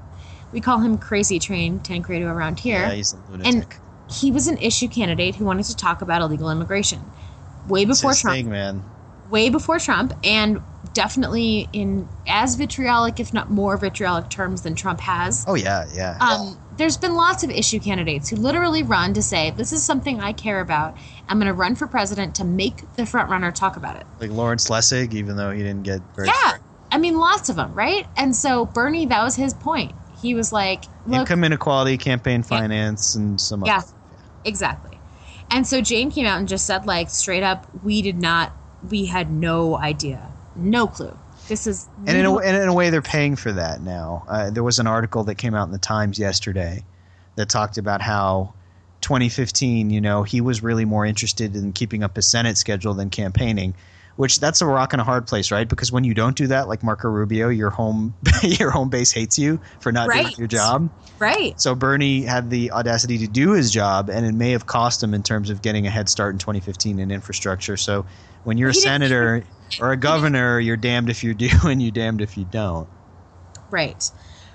We call him Crazy Train Tancredo around here. Yeah, he's a lunatic. And he was an issue candidate who wanted to talk about illegal immigration way before it's his Trump. thing, man. Way before Trump, and definitely in as vitriolic, if not more vitriolic terms than Trump has. Oh, yeah, yeah. Um, there's been lots of issue candidates who literally run to say, this is something I care about. I'm going to run for president to make the front runner talk about it. Like Lawrence Lessig, even though he didn't get very Yeah. far. I mean, lots of them, right? And so Bernie, that was his point. He was like, look. Income inequality, campaign finance, and some other Yeah, stuff. exactly. And so Jane came out and just said, like, straight up, we did not, we had no idea. No clue. This is... And in a, and in a way, they're paying for that now. Uh, there was an article that came out in the Times yesterday that talked about how twenty fifteen, you know, he was really more interested in keeping up his Senate schedule than campaigning, which that's a rock and a hard place, right? Because when you don't do that, like Marco Rubio, your home your home base hates you for not right. doing your job. Right. So Bernie had the audacity to do his job, and it may have cost him in terms of getting a head start in twenty fifteen in infrastructure. So when you're a senator or a governor, you're damned if you do and you're damned if you don't. Right.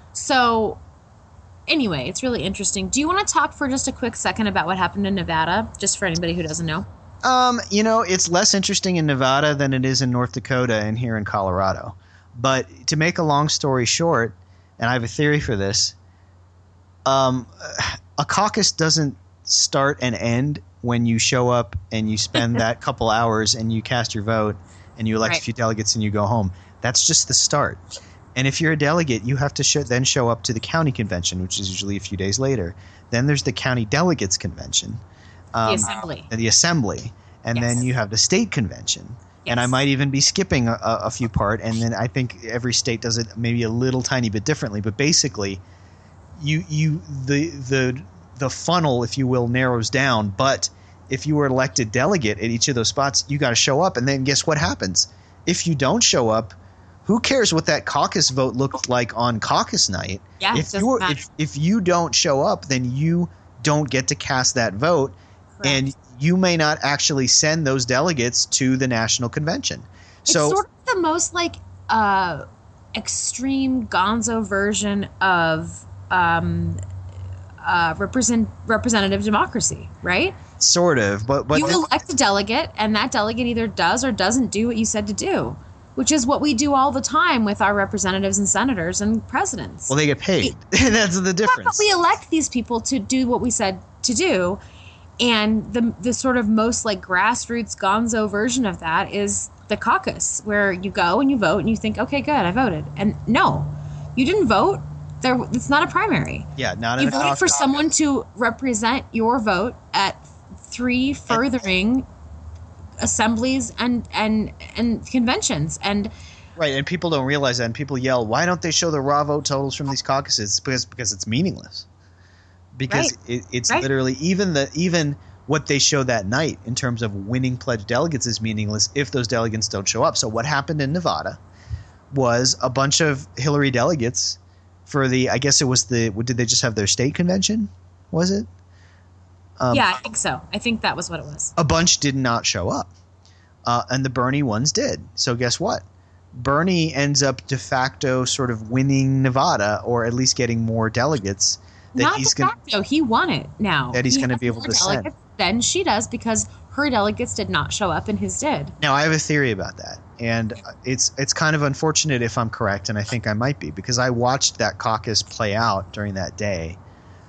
So anyway, it's really interesting. Do you want to talk for just a quick second about what happened in Nevada, just for anybody who doesn't know? Um, you know, it's less interesting in Nevada than it is in North Dakota and here in Colorado. But to make a long story short, and I have a theory for this. Um, a caucus doesn't start and end when you show up and you spend that couple hours and you cast your vote and you elect Right. a few delegates and you go home. That's just the start. And if you're a delegate, you have to sh- then show up to the county convention, which is usually a few days later. Then there's the county delegates convention. Um, The assembly. and the assembly. And Yes. then you have the state convention. And I Yes. might even be skipping a, a a few part. And then I think every state does it maybe a little tiny bit differently. But basically, you you the the the funnel, if you will, narrows down. But if you were elected delegate at each of those spots, you got to show up. And then guess what happens? If you don't show up, who cares what that caucus vote looked like on caucus night? Yeah, it if doesn't you were, matter. if if you don't show up, then you don't get to cast that vote, Correct. and you may not actually send those delegates to the national convention. So it's sort of the most like uh, extreme gonzo version of um, uh, represent representative democracy, right? sort of, but but You this- elect a delegate, and that delegate either does or doesn't do what you said to do, which is what we do all the time with our representatives and senators and presidents. well, they get paid. That's the Yeah, but difference. we elect these people to do what we said to do, and the the sort of most like grassroots gonzo version of that is the caucus, where you go and you vote and you think, okay, good, I voted, and no, you didn't vote. There, it's not a primary. Yeah, not in You a voted caucus. for someone to represent your vote at three furthering assemblies and and and conventions, and Right, and people don't realize that, and people yell, "Why don't they show the raw vote totals from these caucuses?" Because because it's meaningless. Because Right. it, it's Right. literally even the even what they show that night in terms of winning pledged delegates is meaningless if those delegates don't show up. So what happened in Nevada was a bunch of Hillary delegates for the I guess it was the did they just have their state convention? Was it? Um, yeah, I think so. I think that was what it was. A bunch did not show up, uh, and the Bernie ones did. So guess what? Bernie ends up de facto sort of winning Nevada, or at least getting more delegates that Not he's de going. facto. He won it now. That he's He gonna has be able more to send. delegates than she does because her delegates did not show up and his did. Now I have a theory about that, and it's it's kind of unfortunate if I'm correct, and I think I might be because I watched that caucus play out during that day.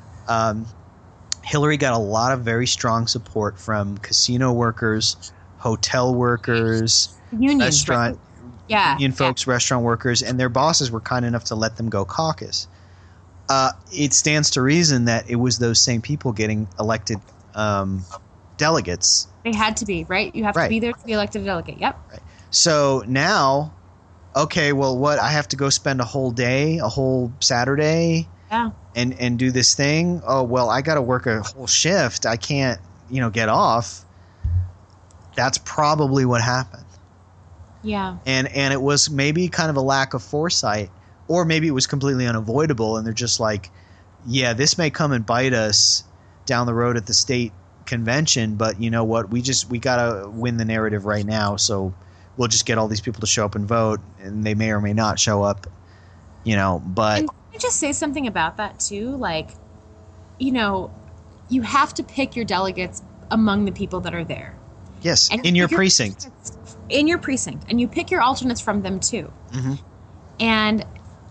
Um, Hillary got a lot of very strong support from casino workers, hotel workers, Unions, restaurant. right? Yeah, union yeah. folks, restaurant workers, and their bosses were kind enough to let them go caucus. Uh, it stands to reason that it was those same people getting elected um, delegates. They had to be, right? You have Right. to be there to be elected a delegate. Yep. So now, okay, well, what? I have to go spend a whole day, a whole Saturday, Yeah. and and do this thing. Oh well, I got to work a whole shift. I can't, you know, get off. That's probably what happened. Yeah. and and it was maybe kind of a lack of foresight, or maybe it was completely unavoidable, and they're just like, yeah, this may come and bite us down the road at the state convention, but you know what, we just we gotta win the narrative right now, so we'll just get all these people to show up and vote, and they may or may not show up, you know. But And can I just say something about that too? Like, you know, you have to pick your delegates among the people that are there. yes, And in your pick precinct. In your precinct. And you pick your alternates from them too. Mhm. And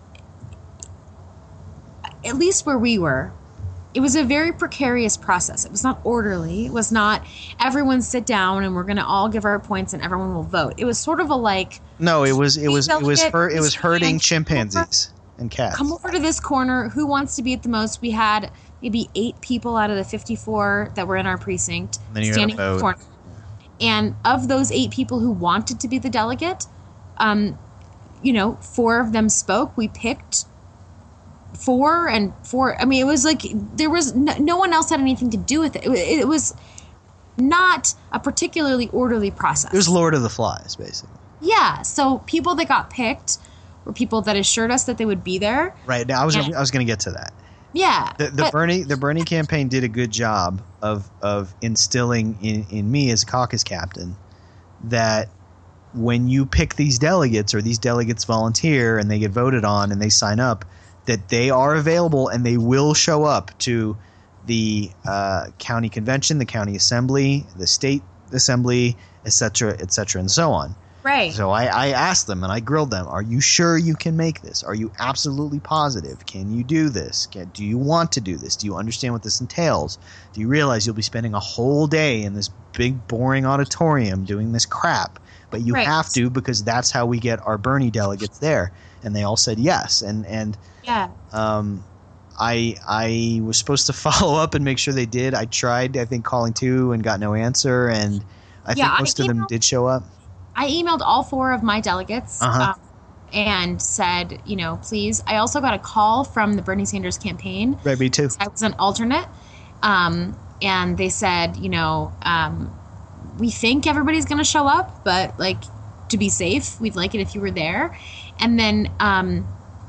at least where we were, it was a very precarious process. It was not orderly. It was not everyone sit down and we're going to all give our points and everyone will vote. It was sort of a like, No, it was it was it was delegate, her, it was this herding man, chimpanzees and cats. come over to this corner. Who wants to be at the most? We had maybe eight people out of the fifty-four that were in our precinct Then you had a standing in the vote. corner. And of those eight people who wanted to be the delegate, um, you know, four of them spoke. We picked four and four. I mean, it was like there was no, no one else had anything to do with it. It, it was not a particularly orderly process. It was Lord of the Flies, basically. Yeah. So people that got picked were people that assured us that they would be there. Right now, I was Yeah. gonna, I was going to get to that. Yeah. The, the but- Bernie the Bernie campaign did a good job of of instilling in, in me as a caucus captain that when you pick these delegates or these delegates volunteer and they get voted on and they sign up, that they are available and they will show up to the uh, county convention, the county assembly, the state assembly, et cetera, et cetera, and so on. Right. So I, I asked them and I grilled them. Are you sure you can make this? Are you absolutely positive? Can you do this? Can, do you want to do this? Do you understand what this entails? Do you realize you'll be spending a whole day in this big, boring auditorium doing this crap? But you right. have to because that's how we get our Bernie delegates there. And they all said yes. And and yeah. um, I I was supposed to follow up and make sure they did. I tried, I think, calling too and got no answer. And I yeah, think most I of them did show up. I emailed all four of my delegates Uh-huh. um, and said, you know, please. I also got a call from the Bernie Sanders campaign. Right, me too. I was an alternate. Um, and they said, you know, um, we think everybody's going to show up, but like to be safe, we'd like it if you were there. And then, um,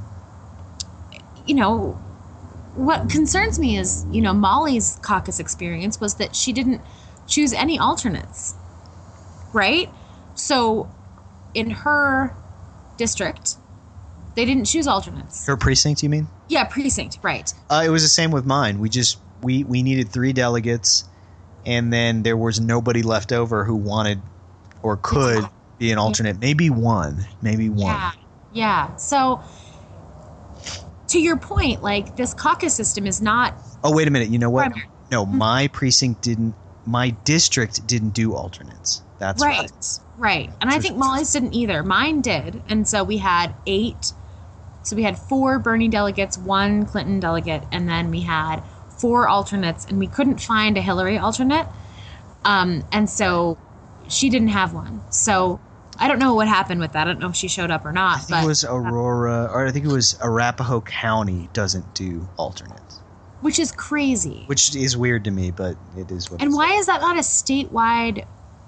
you know, what concerns me is, you know, Molly's caucus experience was that she didn't choose any alternates, right? So in her district, they didn't choose alternates. Her precinct, you mean? Yeah, precinct, right. Uh, it was the same with mine. We just we, we needed three delegates, and then there was nobody left over who wanted or could be an alternate. Maybe one. Maybe one. Yeah, yeah. So to your point, like this caucus system is not. Oh, wait a minute. You know what? Primary. No, my precinct didn't. My district didn't do alternates. That's right. right. Right. And I think Molly's didn't either. Mine did. And so we had eight. So we had four Bernie delegates, one Clinton delegate, and then we had four alternates, and we couldn't find a Hillary alternate. Um, and so she didn't have one. So I don't know what happened with that. I don't know if she showed up or not. I think but, it was Aurora, or I think it was Arapahoe County doesn't do alternates. Which is crazy. Which is weird to me, but it is what And it's why like. is that not a statewide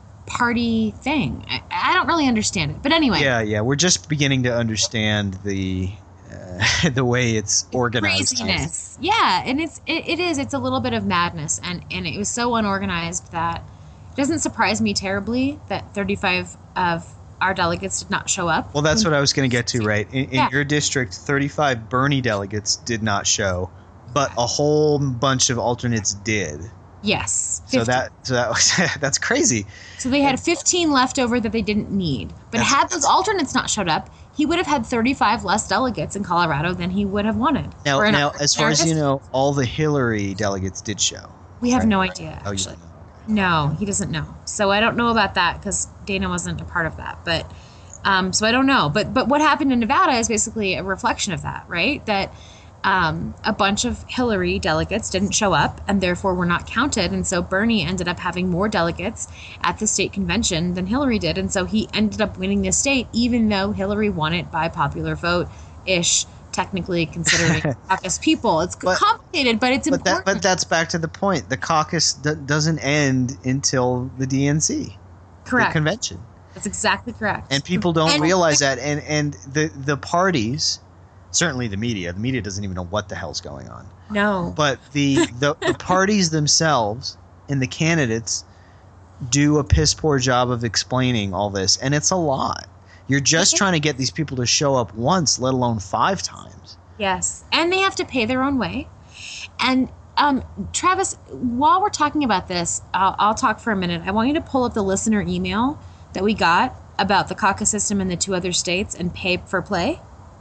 party thing? I, I don't really understand it. But anyway. Yeah, yeah. We're just beginning to understand the uh, the way it's organized. Craziness. Yeah, and it's it, it is. It's a little bit of madness, and, and it was so unorganized that it doesn't surprise me terribly that thirty-five of our delegates did not show up. Well, that's what I was going to get to, right? In, in Yeah. your district, thirty-five Bernie delegates did not show, but a whole bunch of alternates did. Yes. So fifty. that so that was that's crazy. So they had fifteen left over that they didn't need. But That's- had those alternates not showed up, he would have had thirty-five less delegates in Colorado than he would have wanted. Now, Or in now, our- as in far our as you district. know, all the Hillary delegates did show. We have right? no idea, Oh, you actually. don't know. No, he doesn't know. So I don't know about that because Dana wasn't a part of that. But um, so I don't know. But but what happened in Nevada is basically a reflection of that, right? That um, a bunch of Hillary delegates didn't show up and therefore were not counted. And so Bernie ended up having more delegates at the state convention than Hillary did. And so he ended up winning the state, even though Hillary won it by popular vote-ish, technically considering caucus people. It's But- complicated, but it's But that important. but that's back to the point. The caucus d- doesn't end until the D N C, Correct. the convention, That's exactly correct. and people don't And- realize that. And and the the parties, certainly the media, the media doesn't even know what the hell's going on. No. But the, the, the parties themselves and the candidates do a piss poor job of explaining all this, and it's a lot. You're just trying to get these people to show up once, let alone five times. Yes. And they have to pay their own way. And um, Travis, while we're talking about this, I'll, I'll talk for a minute. I want you to pull up the listener email that we got about the caucus system in the two other states and pay for play.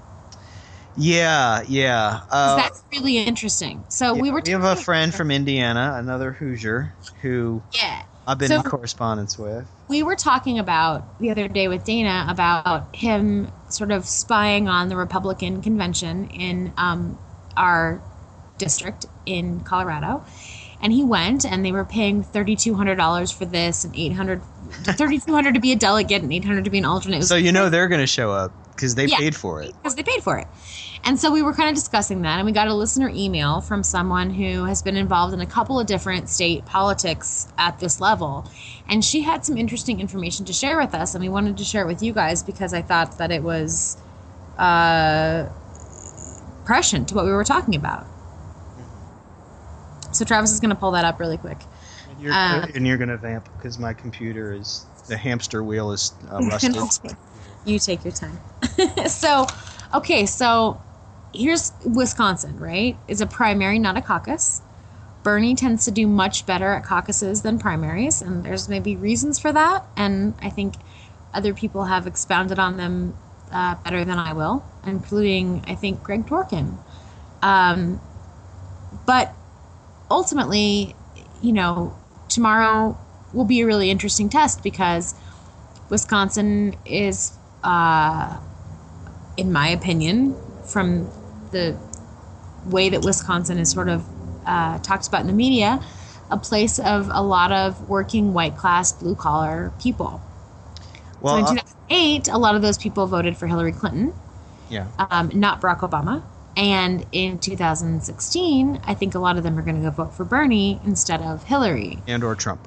Yeah, yeah. 'Cause Uh, that's really interesting. So yeah, we were we have a friend from Indiana, another Hoosier, who Yeah. I've been So- in correspondence with. We were talking about the other day with Dana about him sort of spying on the Republican convention in um, our district in Colorado. And he went, and they were paying thirty-two hundred dollars for this and eight hundred dollars, thirty-two hundred dollars to be a delegate and eight hundred dollars to be an alternate. It was So you know they're going to show up because they Yeah. paid for it. because they paid for it. And so we were kind of discussing that, and we got a listener email from someone who has been involved in a couple of different state politics at this level. And she had some interesting information to share with us, and we wanted to share it with you guys because I thought that it was uh, prescient to what we were talking about. So Travis is going to pull that up really quick. And you're, Uh, and you're going to vamp because my computer is, the hamster wheel is uh, rusted. You take your time. So, okay, so here's Wisconsin, right? It's a primary, not a caucus. Bernie tends to do much better at caucuses than primaries, and there's maybe reasons for that. And I think Other people have expounded on them uh, better than I will, including, I think, Greg Dworkin. Um, but ultimately, you know, tomorrow will be a really interesting test because Wisconsin is, uh, in my opinion, from the way that Wisconsin is sort of uh, talked about in the media, a place of a lot of working white class, blue collar people. Well, so in two thousand eight, a lot of those people voted for Hillary Clinton, yeah, um, not Barack Obama. And in two thousand sixteen, I think a lot of them are going to go vote for Bernie instead of Hillary. And or Trump.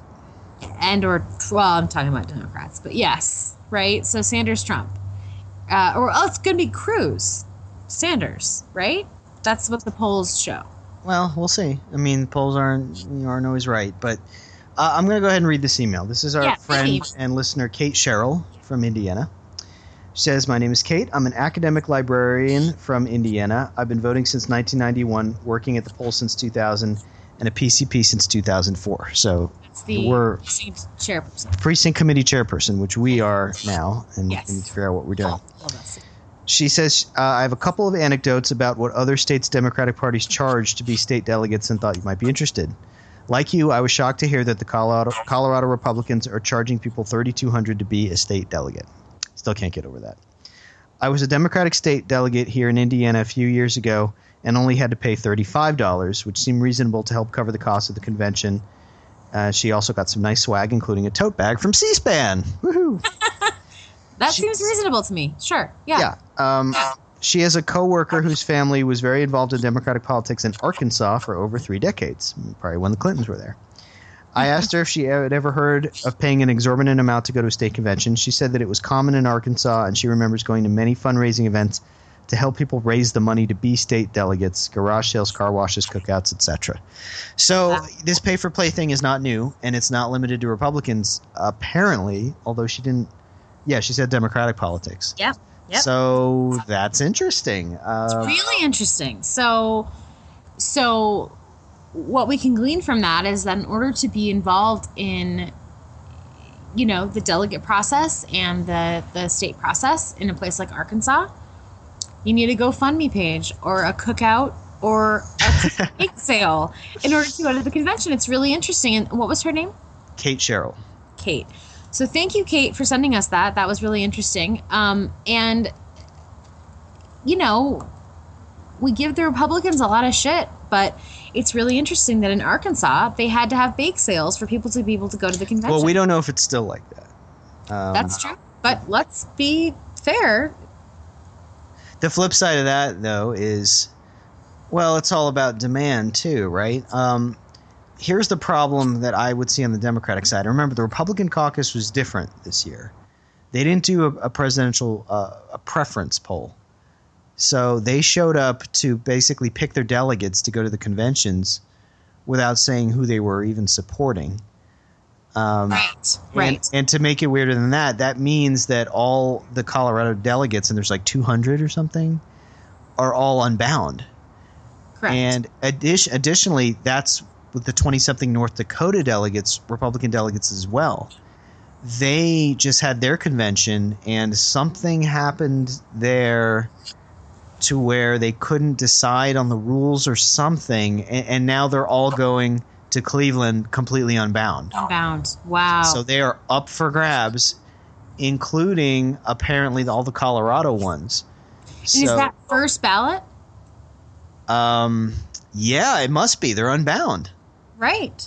And or, well, I'm talking about Democrats, but yes, right? So Sanders, Trump. Uh, or oh, it's going to be Cruz, Sanders, right? That's what the polls show. Well, we'll see. I mean, polls aren't, you know, aren't always right. But uh, I'm going to go ahead and read this email. This is our yeah, friend please. and listener, Kate Sherrill from Indiana. She says, my name is Kate. I'm an academic librarian from Indiana. I've been voting since nineteen ninety-one, working at the polls since two thousand, and a P C P since two thousand four. So That's the we're precinct chairperson. precinct committee chairperson, which we are now, and Yes. we need to figure out what we're doing. All of us. She says, uh, I have a couple of anecdotes about what other states' Democratic parties charge to be state delegates and thought you might be interested. Like you, I was shocked to hear that the Colorado, Colorado Republicans are charging people thirty-two hundred dollars to be a state delegate. Still can't get over that. I was a Democratic state delegate here in Indiana a few years ago and only had to pay thirty-five dollars, which seemed reasonable to help cover the cost of the convention. Uh, she also got some nice swag, including a tote bag from C-SPAN. Woohoo! That She- seems reasonable to me. Sure. Yeah. Yeah. Um, she has a coworker whose family was very involved in Democratic politics in Arkansas for over three decades, probably when the Clintons were there. I asked her if she had ever heard of paying an exorbitant amount to go to a state convention. She said that it was common in Arkansas, and she remembers going to many fundraising events to help people raise the money to be state delegates, garage sales, car washes, cookouts, et cetera. So this pay-for-play thing is not new, and it's not limited to Republicans, apparently, although she didn't – yeah, she said Democratic politics. Yep. Yep. So that's interesting. Uh, Really interesting. So, so what we can glean from that is that in order to be involved in, you know, the delegate process and the, the state process in a place like Arkansas, you need a GoFundMe page or a cookout or a cake sale in order to go to the convention. It's really interesting. And what was her name? Kate Sherrill. Kate. So thank you, Kate, for sending us that. That was really interesting. Um, and, you know, we give the Republicans a lot of shit, but it's really interesting that in Arkansas, they had to have bake sales for people to be able to go to the convention. Well, we don't know if it's still like that. Um, That's true. But let's be fair. The flip side of that, though, is, well, it's all about demand, too, right? Um, here's the problem that I would see on the Democratic side. Remember, the Republican caucus was different this year. They didn't do a, a presidential uh, a preference poll. So they showed up to basically pick their delegates to go to the conventions without saying who they were even supporting. Um, Right. Right. And, and to make it weirder than that, that means that all the Colorado delegates, and there's like two hundred or something, are all unbound. Correct. And addition, additionally, that's with the twenty-something North Dakota delegates, Republican delegates as well. They just had their convention, and something happened there to where they couldn't decide on the rules or something, and, and now they're all going to Cleveland completely unbound. Unbound. Wow. So they are up for grabs, including apparently all the Colorado ones. And So, is that first ballot? um, yeah, it must be. They're unbound. Right.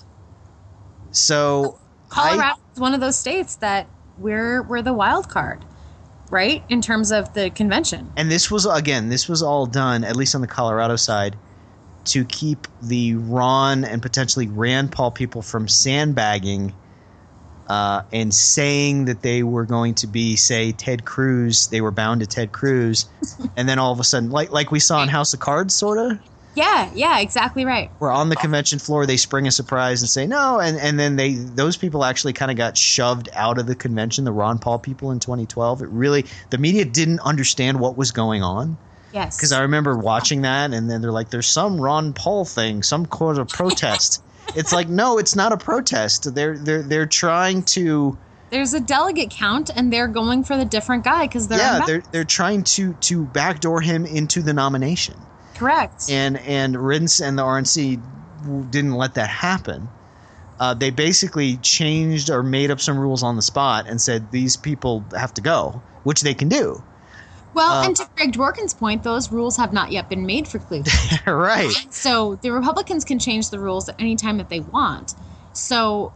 So Colorado is one of those states that we're we're the wild card, right? In terms of the convention. And this was, again, this was all done, at least on the Colorado side, to keep the Ron and potentially Rand Paul people from sandbagging uh, and saying that they were going to be, say, Ted Cruz. They were bound to Ted Cruz. And then all of a sudden, like like we saw in House of Cards, sort of, Yeah, yeah, exactly right. where on the convention floor they spring a surprise and say no. And, and then they those people actually kind of got shoved out of the convention, the Ron Paul people in twenty twelve. It really – the media didn't understand what was going on. Yes. Because I remember watching that, and then they're like, there's some Ron Paul thing, some sort of protest. It's like, no, it's not a protest. They're they're they're trying to There's a delegate count, and they're going for the different guy because they're yeah, they're they're trying to to backdoor him into the nomination. Correct. And and Rince and the R N C didn't let that happen. Uh, they basically changed or made up some rules on the spot and said these people have to go, which they can do. Well, uh, and to Greg Dworkin's point, those rules have not yet been made for Cleveland. Right. So the Republicans can change the rules at any time that they want. So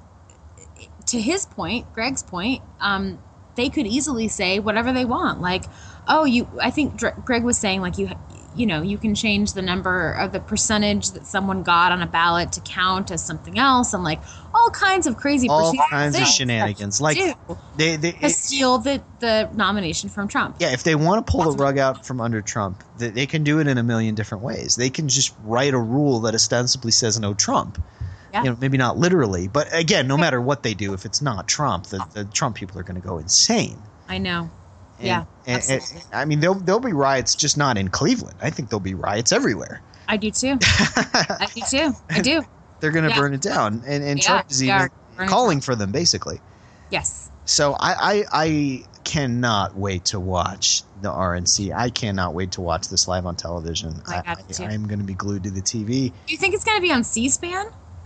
to his point, Greg's point, um, they could easily say whatever they want. Like, oh, you. I think Dr- Greg was saying like you, you know, you can change the number of the percentage that someone got on a ballot to count as something else, and like all kinds of crazy, all kinds of shenanigans. Like they they to steal the the nomination from Trump. Yeah, if they want to pull the rug out from under Trump, they, they can do it in a million different ways. They can just write a rule that ostensibly says no Trump. Yeah. You know, maybe not literally, but again, no matter what they do, if it's not Trump, the, the Trump people are going to go insane. I know. And, yeah, and, and, I mean, there'll there'll be riots, just not in Cleveland. I think there'll be riots everywhere. I do too. I do too. I do. They're going to yeah. burn it down, and and yeah, Trump is even calling for them, basically. Yes. So I, I I cannot wait to watch the R N C. I cannot wait to watch this live on television. I got it too. I am going to be glued to the T V. Do you think it's going to be on C-SPAN?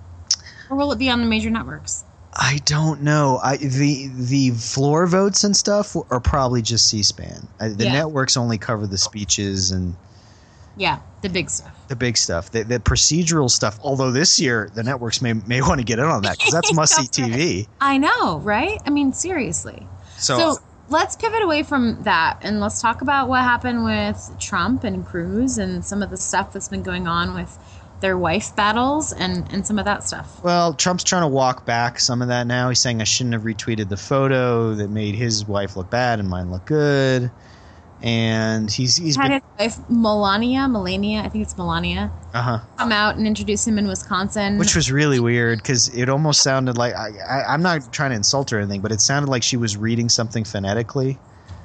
Or will it be on the major networks? I don't know. I the the floor votes and stuff are probably just C-SPAN. I, the yeah. networks only cover the speeches and yeah, the big stuff. The big stuff, the, the procedural stuff. Although this year the networks may may want to get in on that because that's must see T V. I know, right? I mean, seriously. So, so let's pivot away from that and let's talk about what happened with Trump and Cruz and some of the stuff that's been going on with their wife battles and, and some of that stuff. Well, Trump's trying to walk back some of that now. He's saying I shouldn't have retweeted the photo that made his wife look bad and mine look good. And he's he's had been, his wife Melania, Melania, I think it's Melania, uh-huh. come out and introduce him in Wisconsin. Which was really weird because it almost sounded like I, I, I'm not trying to insult her or anything, but it sounded like she was reading something phonetically.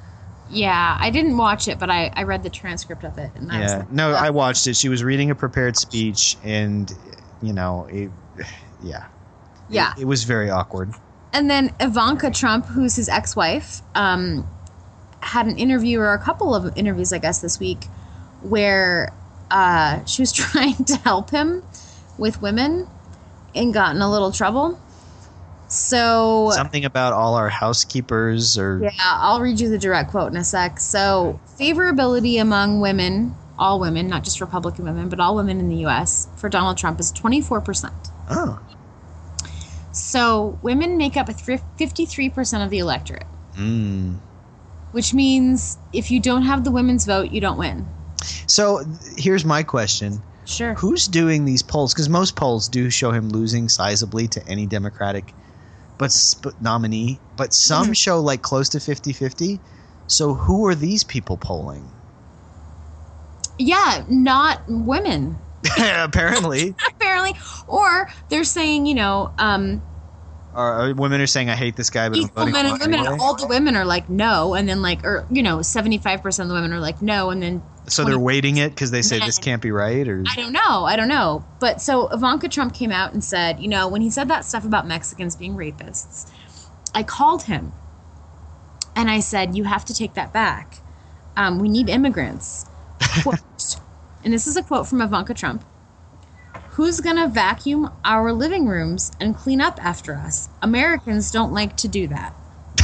Yeah, I didn't watch it, but I, I read the transcript of it. And I yeah, was like, no, oh. I watched it. She was reading a prepared speech, and you know, it, yeah, yeah, it, it was very awkward. And then Ivanka Trump, who's his ex-wife, um, had an interview or a couple of interviews, I guess, this week, where uh, she was trying to help him with women and got in a little trouble. So something about all our housekeepers or yeah, I'll read you the direct quote in a sec. So favorability among women, all women, not just Republican women, but all women in the U S for Donald Trump is twenty-four percent. Oh. So women make up fifty-three percent of the electorate. Mm. Which means if you don't have the women's vote, you don't win. So here's my question. Sure. Who's doing these polls? Because most polls do show him losing sizably to any Democratic but, but nominee, but some mm-hmm. show like close to fifty-fifty. So who are these people polling? Yeah, not women. Apparently. Apparently. Or they're saying, you know, um, Or women are saying, I hate this guy, but I'm voting men for and him women, anyway. all the women are like, no. And then like, or, you know, seventy-five percent of the women are like, no. And then. So they're weighting it because they say men. this can't be right? Or I don't know. I don't know. But so Ivanka Trump came out and said, you know, when he said that stuff about Mexicans being rapists, I called him and I said, you have to take that back. Um, we need immigrants. Quote, and this is a quote from Ivanka Trump. Who's going to vacuum our living rooms and clean up after us? Americans don't like to do that.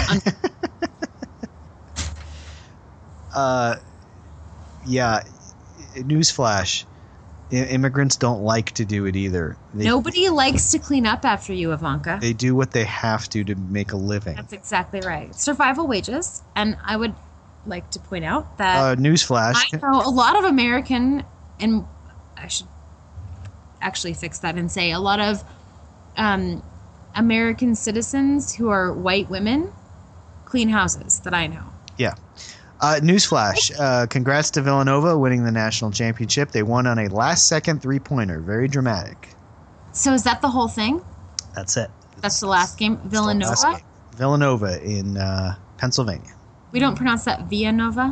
uh, yeah, newsflash. Immigrants don't like to do it either. They, Nobody likes to clean up after you, Ivanka. They do what they have to to make a living. That's exactly right. Survival wages. And I would like to point out that uh, newsflash. I know a lot of American, and I should actually fix that and say a lot of um, American citizens who are white women clean houses that I know. Yeah. Uh, newsflash. Uh, congrats to Villanova winning the national championship. They won on a last-second three-pointer. Very dramatic. So is that the whole thing? That's it. That's the last game? Villanova? Last game. Villanova in uh, Pennsylvania. We don't pronounce that Villanova?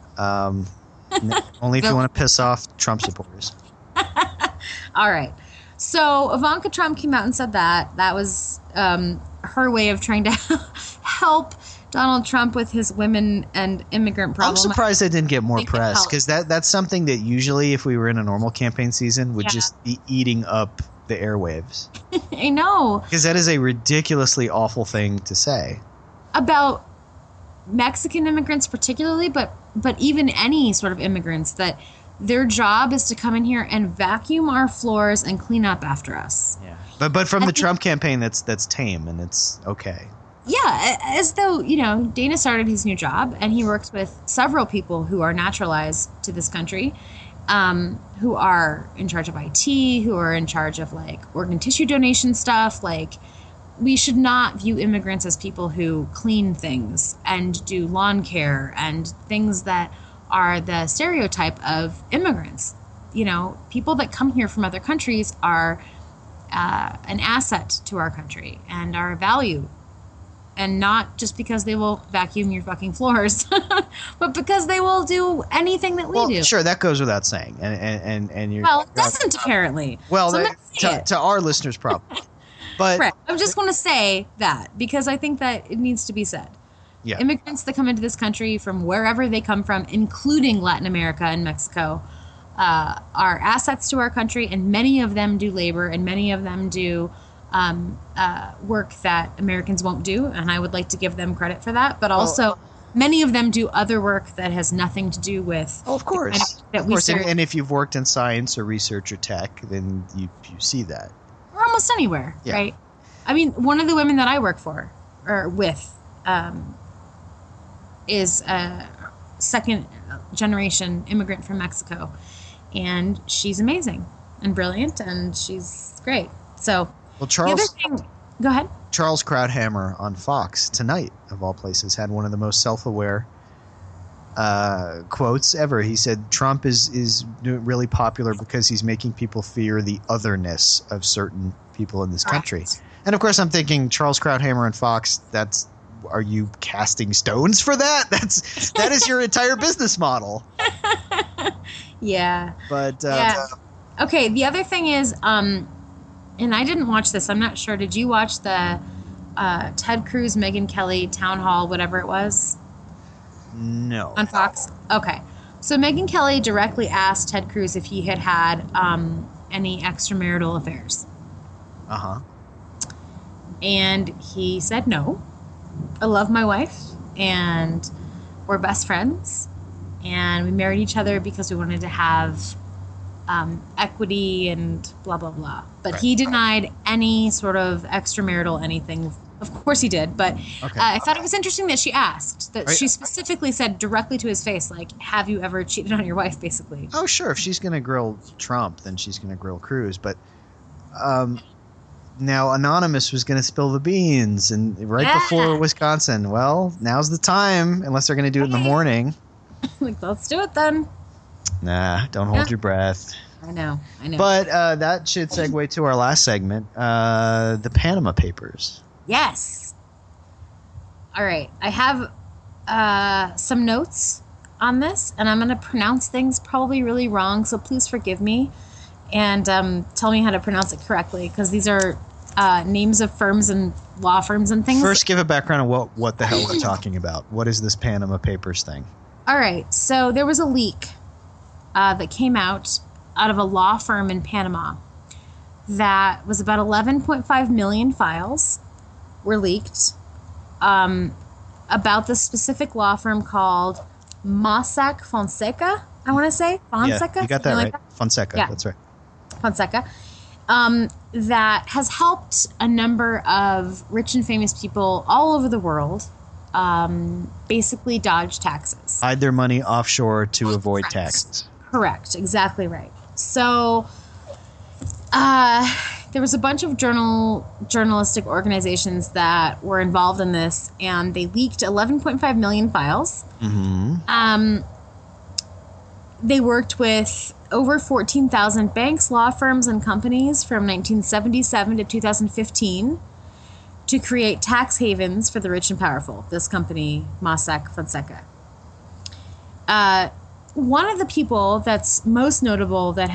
Um, only if you want to piss off Trump supporters. All right. So Ivanka Trump came out and said that. That was um, her way of trying to help Donald Trump with his women and immigrant problem. I'm surprised they didn't get more Think press help. because that, that's something that usually, if we were in a normal campaign season, would Yeah. just be eating up the airwaves. I know. Because that is a ridiculously awful thing to say. About Mexican immigrants particularly, but but even any sort of immigrants, that their job is to come in here and vacuum our floors and clean up after us. Yeah. But but from I the think- Trump campaign, that's that's tame and it's okay. Yeah, as though, you know, Dana started his new job and he works with several people who are naturalized to this country, um, who are in charge of I T, who are in charge of like organ tissue donation stuff. Like, we should not view immigrants as people who clean things and do lawn care and things that are the stereotype of immigrants. You know, people that come here from other countries are uh, an asset to our country and are a value. And not just because they will vacuum your fucking floors, but because they will do anything that we Well, do. sure, that goes without saying. And and and, and you're Well, it doesn't apparently. Well, So I'm that- not saying to, it. to our listeners, probably. But Right. I just want to say that because I think that it needs to be said. yeah, Immigrants that come into this country from wherever they come from, including Latin America and Mexico, uh, are assets to our country, and many of them do labor, and many of them do um, uh, work that Americans won't do, and I would like to give them credit for that. But also, many of them do other work that has nothing to do with. oh, of course, the kind of that of we course. And, serve. and if you've worked in science or research or tech, then you you see that. Or almost anywhere, Yeah. right? I mean, one of the women that I work for or with um, is a second generation immigrant from Mexico, and she's amazing and brilliant, and she's great. So Well, the other Charles thing, go ahead. Charles Krauthammer on Fox tonight, of all places, had one of the most self-aware uh, quotes ever. He said Trump is is really popular because he's making people fear the otherness of certain people in this country. Correct. And of course, I'm thinking Charles Krauthammer and Fox. That's are you casting stones for that? That's that is your entire business model. Yeah. But uh, Yeah. Okay. The other thing is, um, and I didn't watch this. I'm not sure. Did you watch the uh, Ted Cruz, Megyn Kelly town hall, whatever it was? no. On Fox? Okay. So Megyn Kelly directly asked Ted Cruz if he had had um, any extramarital affairs. Uh huh. And he said no. I love my wife, and we're best friends. And we married each other because we wanted to have um, equity and blah, blah, blah. But Right. he denied any sort of extramarital anything. Of course he did. But Okay. uh, I thought it was interesting that she asked, that Right. she specifically said directly to his face, like, have you ever cheated on your wife, basically? Oh, sure. If she's going to grill Trump, then she's going to grill Cruz. But um, now Anonymous was going to spill the beans, and right Yeah. before Wisconsin. Well, now's the time, unless they're going to do it in the morning. Like, let's do it then. Nah, don't hold Yeah. your breath. I know. I know. But uh, that should segue to our last segment, uh, the Panama Papers. Yes. All right. I have uh, some notes on this, and I'm going to pronounce things probably really wrong, so please forgive me and um, tell me how to pronounce it correctly, because these are uh, names of firms and law firms and things. First, give a background on what, what the hell we're talking about. What is this Panama Papers thing? All right. So there was a leak uh, that came out out of a law firm in Panama that was about eleven point five million files were leaked um, about this specific law firm called Mossack Fonseca, I want to say. Fonseca? Yeah, you got that Something right. like that? Fonseca, Yeah. that's right. Fonseca, um, that has helped a number of rich and famous people all over the world um, basically dodge taxes. Hide their money offshore to avoid Correct. taxes. Correct. Exactly right. So uh, there was a bunch of journal journalistic organizations that were involved in this, and they leaked eleven point five million files. Mm-hmm. Um, they worked with over fourteen thousand banks, law firms, and companies from nineteen seventy-seven to two thousand fifteen to create tax havens for the rich and powerful, this company, Mossack Fonseca. Uh, one of the people that's most notable that has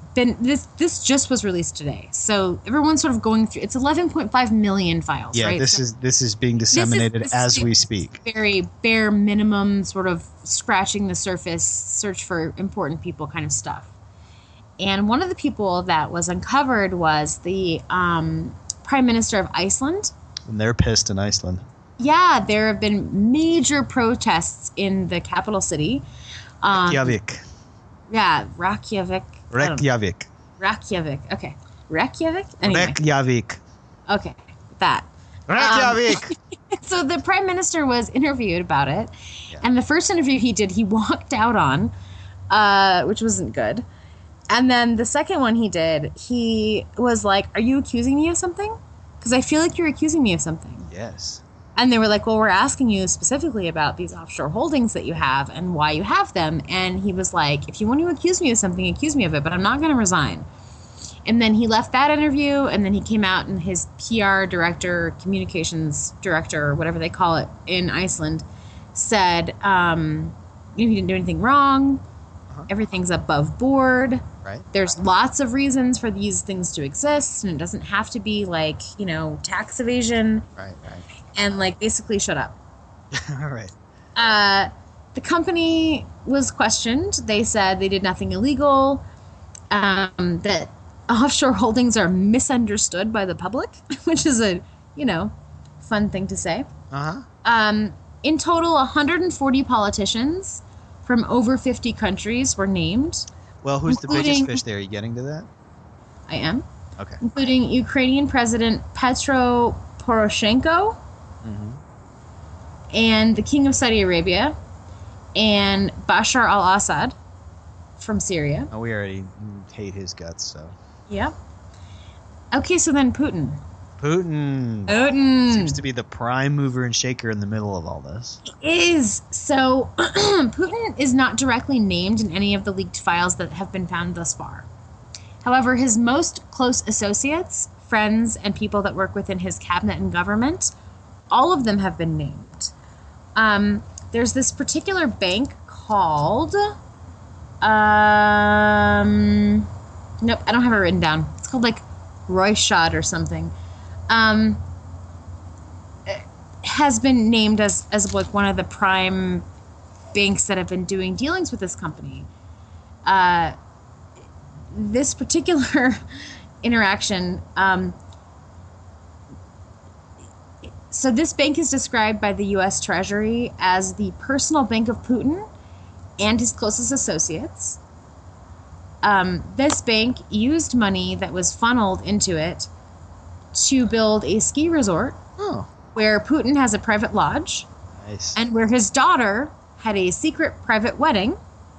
been this this just was released today, so everyone's sort of going through. It's eleven point five million files. Yeah, right? this so is this is being disseminated this is, as this is we speak. Very bare minimum, sort of scratching the surface, search for important people kind of stuff. And one of the people that was uncovered was the um, Prime Minister of Iceland. And they're pissed in Iceland. Yeah, there have been major protests in the capital city. Um, Reykjavik. Yeah, Reykjavik. Reykjavik. Reykjavik. Okay. Reykjavik? Anyway. Reykjavik. Okay. That. Reykjavik. Um, so the prime minister was interviewed about it. Yeah. And the first interview he did, he walked out on, uh, which wasn't good. And then the second one he did, he was like, "Are you accusing me of something? Because I feel like you're accusing me of something." Yes. And they were like, "Well, we're asking you specifically about these offshore holdings that you have and why you have them." And he was like, "If you want to accuse me of something, accuse me of it, but I'm not going to resign." And then he left that interview, and then he came out, and his P R director, communications director, or whatever they call it in Iceland, said, um, you know, he didn't do anything wrong. Uh-huh. Everything's above board. Right. There's lots of reasons for these things to exist, and it doesn't have to be like, you know, tax evasion. Right, right. And, like, basically shut up. All right. Uh, the company was questioned. They said they did nothing illegal, um, that offshore holdings are misunderstood by the public, which is a, you know, fun thing to say. Uh-huh. Um, in total, one hundred forty politicians from over fifty countries were named. Well, who's the biggest including- fish there? Are you getting to that? I am. Okay. Including Ukrainian President Petro Poroshenko, Mm-hmm. and the King of Saudi Arabia, and Bashar al-Assad from Syria. Oh, we already hate his guts, so. Yep. Okay, so then Putin. Putin Putin seems to be the prime mover and shaker in the middle of all this. is so Putin is not directly named in any of the leaked files that have been found thus far. However, his most close associates, friends, and people that work within his cabinet and government, all of them have been named. Um, there's this particular bank called, um, nope, I don't have it written down. It's called like Royshad or something. Um, has been named as, as like one of the prime banks that have been doing dealings with this company. Uh, this particular interaction, um, so this bank is described by the U S Treasury as the personal bank of Putin and his closest associates. Um, this bank used money that was funneled into it to build a ski resort Oh, where Putin has a private lodge nice. and where his daughter had a secret private wedding.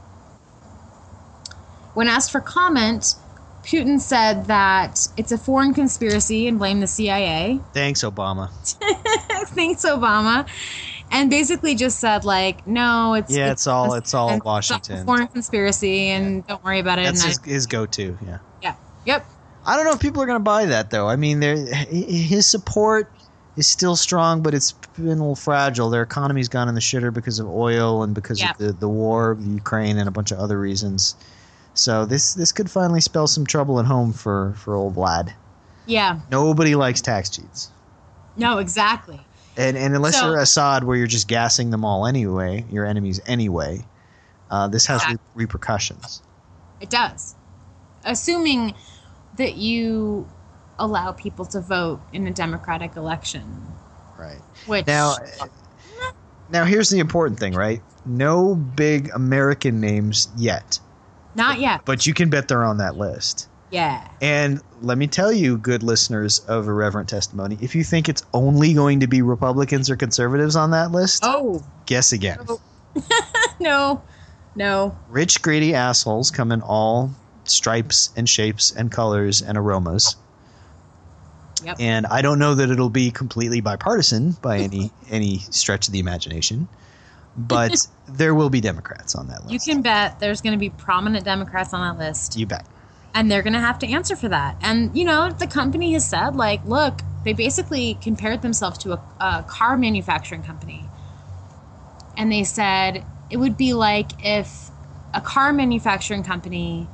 When asked for comment, Putin said that it's a foreign conspiracy and blamed the C I A. Thanks, Obama. Thanks, Obama. And basically just said, like, no, it's... Yeah, it's all- it's all it's Washington. a foreign conspiracy, and Yeah. don't worry about it. That's and his, his go-to, yeah. I, yeah. Yep. I don't know if people are going to buy that, though. I mean, there- his support is still strong, but it's been a little fragile. Their economy's gone in the shitter because of oil and because Yeah. of the, the war of Ukraine and a bunch of other reasons. So this this could finally spell some trouble at home for, for old Vlad. Yeah. Nobody likes tax cheats. No, exactly. And and unless So- you're Assad, where you're just gassing them all anyway, your enemies anyway, uh, this has re- Exactly. repercussions. It does. Assuming that you allow people to vote in a democratic election. Right. Which... Now, now here's the important thing, right? No big American names yet, Not yet. but you can bet they're on that list. Yeah. And let me tell you, good listeners of Irreverent Testimony, if you think it's only going to be Republicans or conservatives on that list, Oh. guess again. No. No. Rich, greedy assholes come in all stripes and shapes and colors and aromas. Yep. And I don't know that it'll be completely bipartisan by any any stretch of the imagination, but there will be Democrats on that list. You can bet there's going to be prominent Democrats on that list. You bet. And they're going to have to answer for that. And, you know, the company has said, like, look, they basically compared themselves to a, a car manufacturing company. And they said it would be like if a car manufacturing company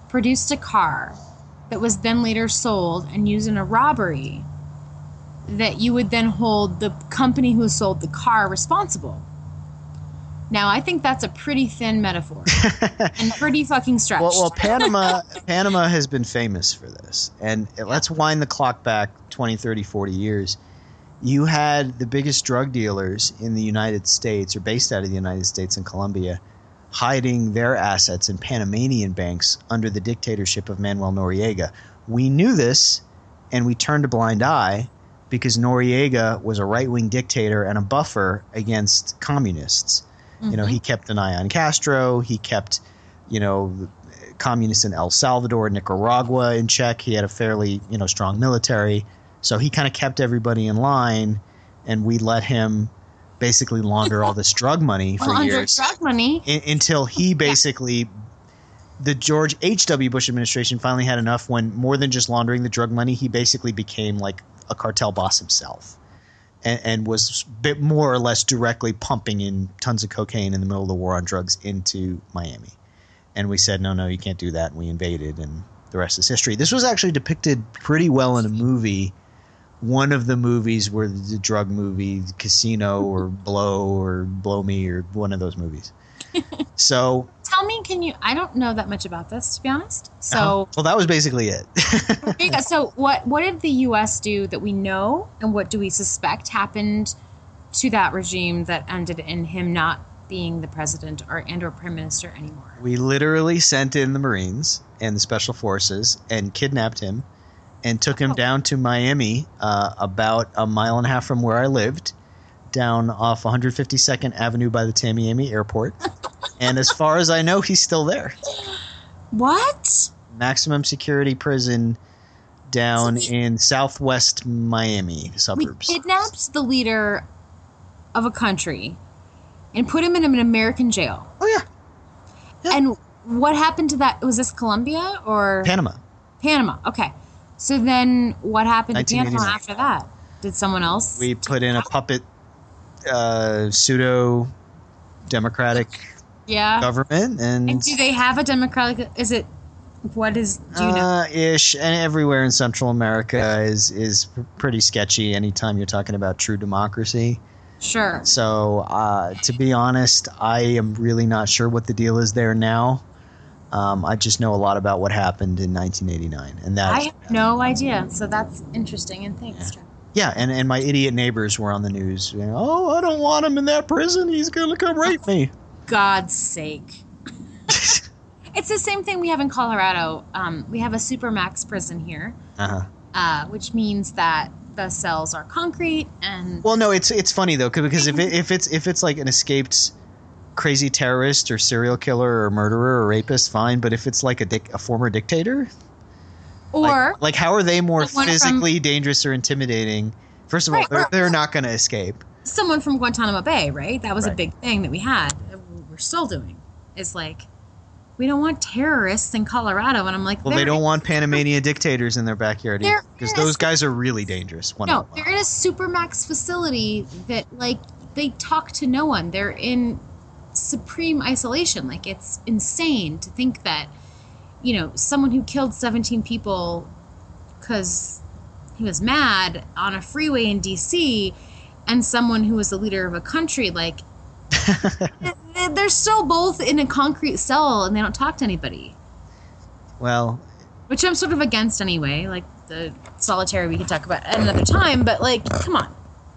produced a car that was then later sold and used in a robbery, that you would then hold the company who sold the car responsible. Now, I think that's a pretty thin metaphor and pretty fucking stretched. Well, well Panama Panama has been famous for this. And let's wind the clock back twenty, thirty, forty years. You had the biggest drug dealers in the United States, or based out of the United States in Colombia, hiding their assets in Panamanian banks under the dictatorship of Manuel Noriega. We knew this, and we turned a blind eye because Noriega was a right-wing dictator and a buffer against communists. Mm-hmm. You know, he kept an eye on Castro. He kept, you know, communists in El Salvador, Nicaragua in check. He had a fairly, you know, strong military. So he kind of kept everybody in line, and we let him basically launder all this drug money for launder years. drug money. In, until he basically yeah. – the George H W. Bush administration finally had enough when more than just laundering the drug money, he basically became like a cartel boss himself and, and was bit more or less directly pumping in tons of cocaine in the middle of the war on drugs into Miami. And we said, no, no, you can't do that. And we invaded, and the rest is history. This was actually depicted pretty well in a movie. One of the movies were the drug movie, Casino or Blow or Blow Me or one of those movies. So tell me, can you – I don't know that much about this, to be honest. So uh, well, that was basically it. So what, what did the U S do that we know, and what do we suspect happened to that regime that ended in him not being the president or and or prime minister anymore? We literally sent in the Marines and the Special Forces and kidnapped him and took him oh. down to Miami, uh, about a mile and a half from where I lived, down off one hundred fifty-second Avenue by the Tamiami Airport. And as far as I know, he's still there. What? Maximum security prison down so we, in southwest Miami suburbs. We kidnapped the leader of a country and put him in an American jail. Oh, yeah. yeah. And what happened to that? Was this Colombia or? Panama. Panama. Okay. So then what happened to Panama after that? Did someone else? We put in a puppet uh, pseudo-democratic yeah. government. And, and do they have a democratic? Is it, what is, do you know? Uh, ish. And everywhere in Central America is, is pretty sketchy anytime you're talking about true democracy. Sure. So uh, to be honest, I am really not sure what the deal is there now. Um, I just know a lot about what happened in nineteen eighty-nine, and that I have no idea. So that's interesting, and thanks, yeah. Jeff. Yeah, and, and my idiot neighbors were on the news. You know, oh, I don't want him in that prison. He's going to come rape me. God's sake. It's the same thing we have in Colorado. Um, we have a supermax prison here, uh-huh. uh, which means that the cells are concrete and. Well, no, it's it's funny though, because if it, if it's if it's like an escaped crazy terrorist or serial killer or murderer or rapist, fine. But if it's like a dic- a former dictator. Or like, like, how are they more physically from, dangerous or intimidating? First of all, right, they're, they're not going to escape. Someone from Guantanamo Bay, right? That was right. a big thing that we had. We're still doing. Is like, we don't want terrorists in Colorado. And I'm like, well, they don't want Panamanian dictators in their backyard either, because those guys are really dangerous. One no, they're in a supermax facility that, like, they talk to no one. They're in supreme isolation. Like, it's insane to think that, you know, someone who killed seventeen people because he was mad on a freeway in D C and someone who was the leader of a country, like, they're still both in a concrete cell and they don't talk to anybody. Well, which I'm sort of against anyway. Like, the solitary we can talk about at another time, but, like, come on.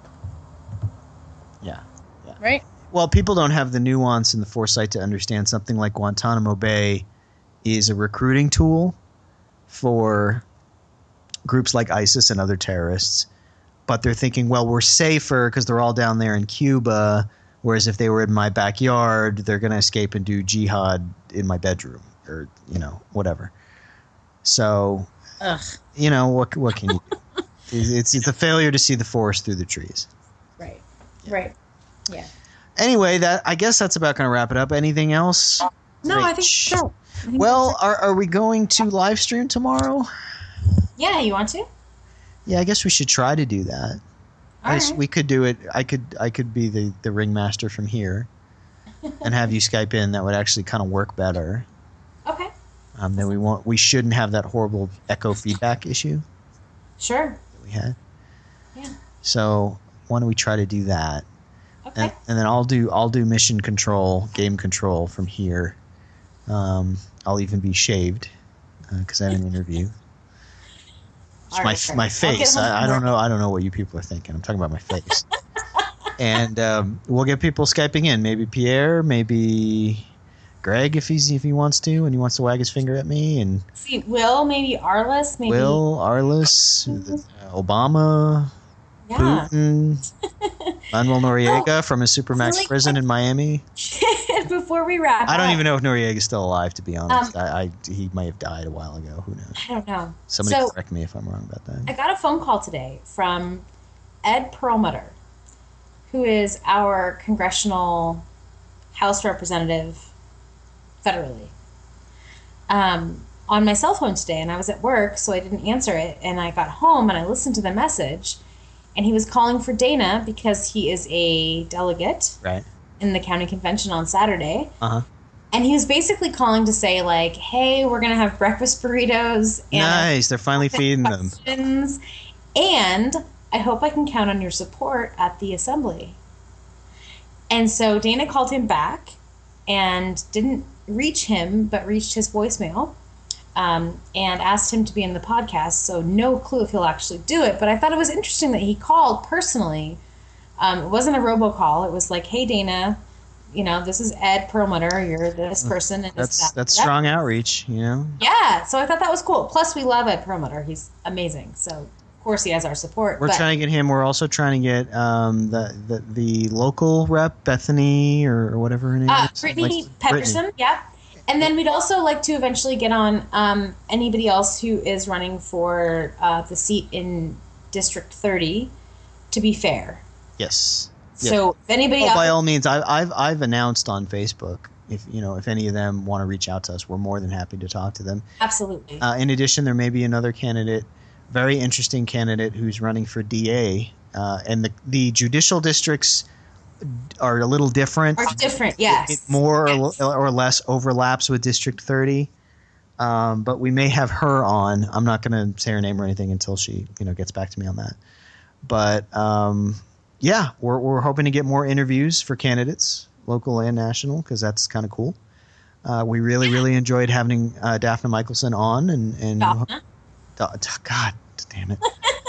Yeah. yeah. Right? Well, people don't have the nuance and the foresight to understand something like Guantanamo Bay is a recruiting tool for groups like ISIS and other terrorists. But they're thinking, well, we're safer because they're all down there in Cuba, whereas if they were in my backyard, they're going to escape and do jihad in my bedroom or, you know, whatever. So, Ugh. you know, what what can you do? it's, it's a failure to see the forest through the trees. Right. Yeah. Right. Yeah. Anyway, that I guess that's about going to wrap it up. Anything else? No, Rich? I think so. I think well, are are we going to live stream tomorrow? Yeah, you want to? Yeah, I guess we should try to do that. I guess right. we could do it. I could I could be the, the ringmaster from here and have you Skype in. That would actually kind of work better. Okay. Um, then we want we shouldn't have that horrible echo feedback issue Sure. that we had. Yeah. So why don't we try to do that? Okay. And, and then I'll do I'll do mission control, game control from here. Um, I'll even be shaved because uh, I have an interview. All my right, my I'll face. get home I, I don't tomorrow. know. I don't know what you people are thinking. I'm talking about my face. And um, we'll get people Skyping in. Maybe Pierre. Maybe Greg if he's if he wants to and he wants to wag his finger at me. And See, Will, maybe Arliss, maybe. Will, Arliss, uh, Obama, Yeah. Putin, Manuel Noriega Oh, from his Supermax really prison in Miami. Before we wrap I don't up, even know if Noriega's still alive, to be honest. Um, I, I he might have died a while ago. Who knows? I don't know. Somebody so, correct me if I'm wrong about that. I got a phone call today from Ed Perlmutter, who is our congressional House representative federally, um, on my cell phone today. And I was at work, so I didn't answer it. And I got home and I listened to the message. And he was calling for Dana because he is a delegate Right. in the county convention on Saturday. Uh-huh. And he was basically calling to say, like, hey, we're going to have breakfast burritos. And Nice. They're finally feeding them. questions, and I hope I can count on your support at the assembly. And so Dana called him back and didn't reach him, but reached his voicemail, um, and asked him to be in the podcast. So no clue if he'll actually do it. But I thought it was interesting that he called personally. Um, it wasn't a robocall. It was like, hey, Dana, you know, this is Ed Perlmutter. You're this person. And That's this, that, that's that. strong outreach, you know? Yeah, so I thought that was cool. Plus, we love Ed Perlmutter. He's amazing. So, of course, he has our support. We're but trying to get him. We're also trying to get um, the, the the local rep, Bethany, or, or whatever her name uh, is. Brittany Like- Pepperson, Brittany. yeah. And then we'd also like to eventually get on um, anybody else who is running for uh, the seat in District thirty, to be fair. Yes. So, if anybody Oh, else... by all means, I, I've I've announced on Facebook. If you know, if any of them want to reach out to us, we're more than happy to talk to them. Absolutely. Uh, in addition, there may be another candidate, very interesting candidate who's running for D A, uh, and the the judicial districts are a little different. Are different, yes. It more Yes. or, or less overlaps with District thirty, um, but we may have her on. I'm not going to say her name or anything until she you know gets back to me on that. But um, yeah, we're we're hoping to get more interviews for candidates, local and national, because that's kind of cool. Uh, we really really enjoyed having uh, Daphne Michelson on, and and Daphne? Da- God damn it.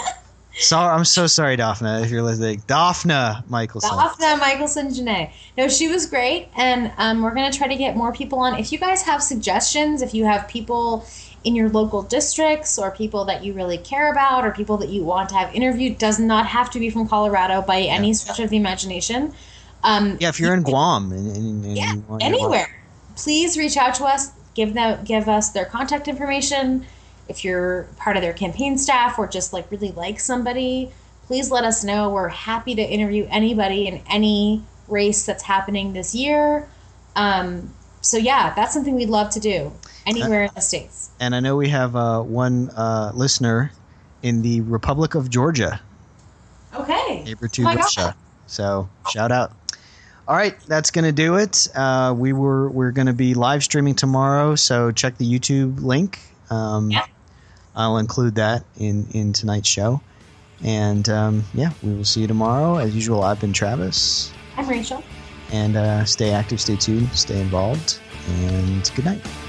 Sorry, I'm so sorry, Daphne, if you're listening. Daphne Michelson. Daphne Michelson Janae. No, she was great, and um, we're going to try to get more people on. If you guys have suggestions, if you have people in your local districts or people that you really care about or people that you want to have interviewed, does not have to be from Colorado by any Yeah. stretch of the imagination. Um, Yeah, if you're in Guam and, and, and yeah, you want- anywhere, please reach out to us. Give them, give us their contact information. If you're part of their campaign staff or just like really like somebody, please let us know. We're happy to interview anybody in any race that's happening this year. Um, so yeah, that's something we'd love to do anywhere in the States. And I know we have uh, one uh, listener in the Republic of Georgia, Okay. neighbor to Oh my Russia. God. So shout out. All right, that's going to do it. Uh, we were we're going to be live streaming tomorrow, so check the YouTube link. Um, Yeah. I'll include that in, in tonight's show. And um, yeah, we will see you tomorrow. As usual, I've been Travis. I'm Rachel. And uh, stay active, stay tuned, stay involved, and good night.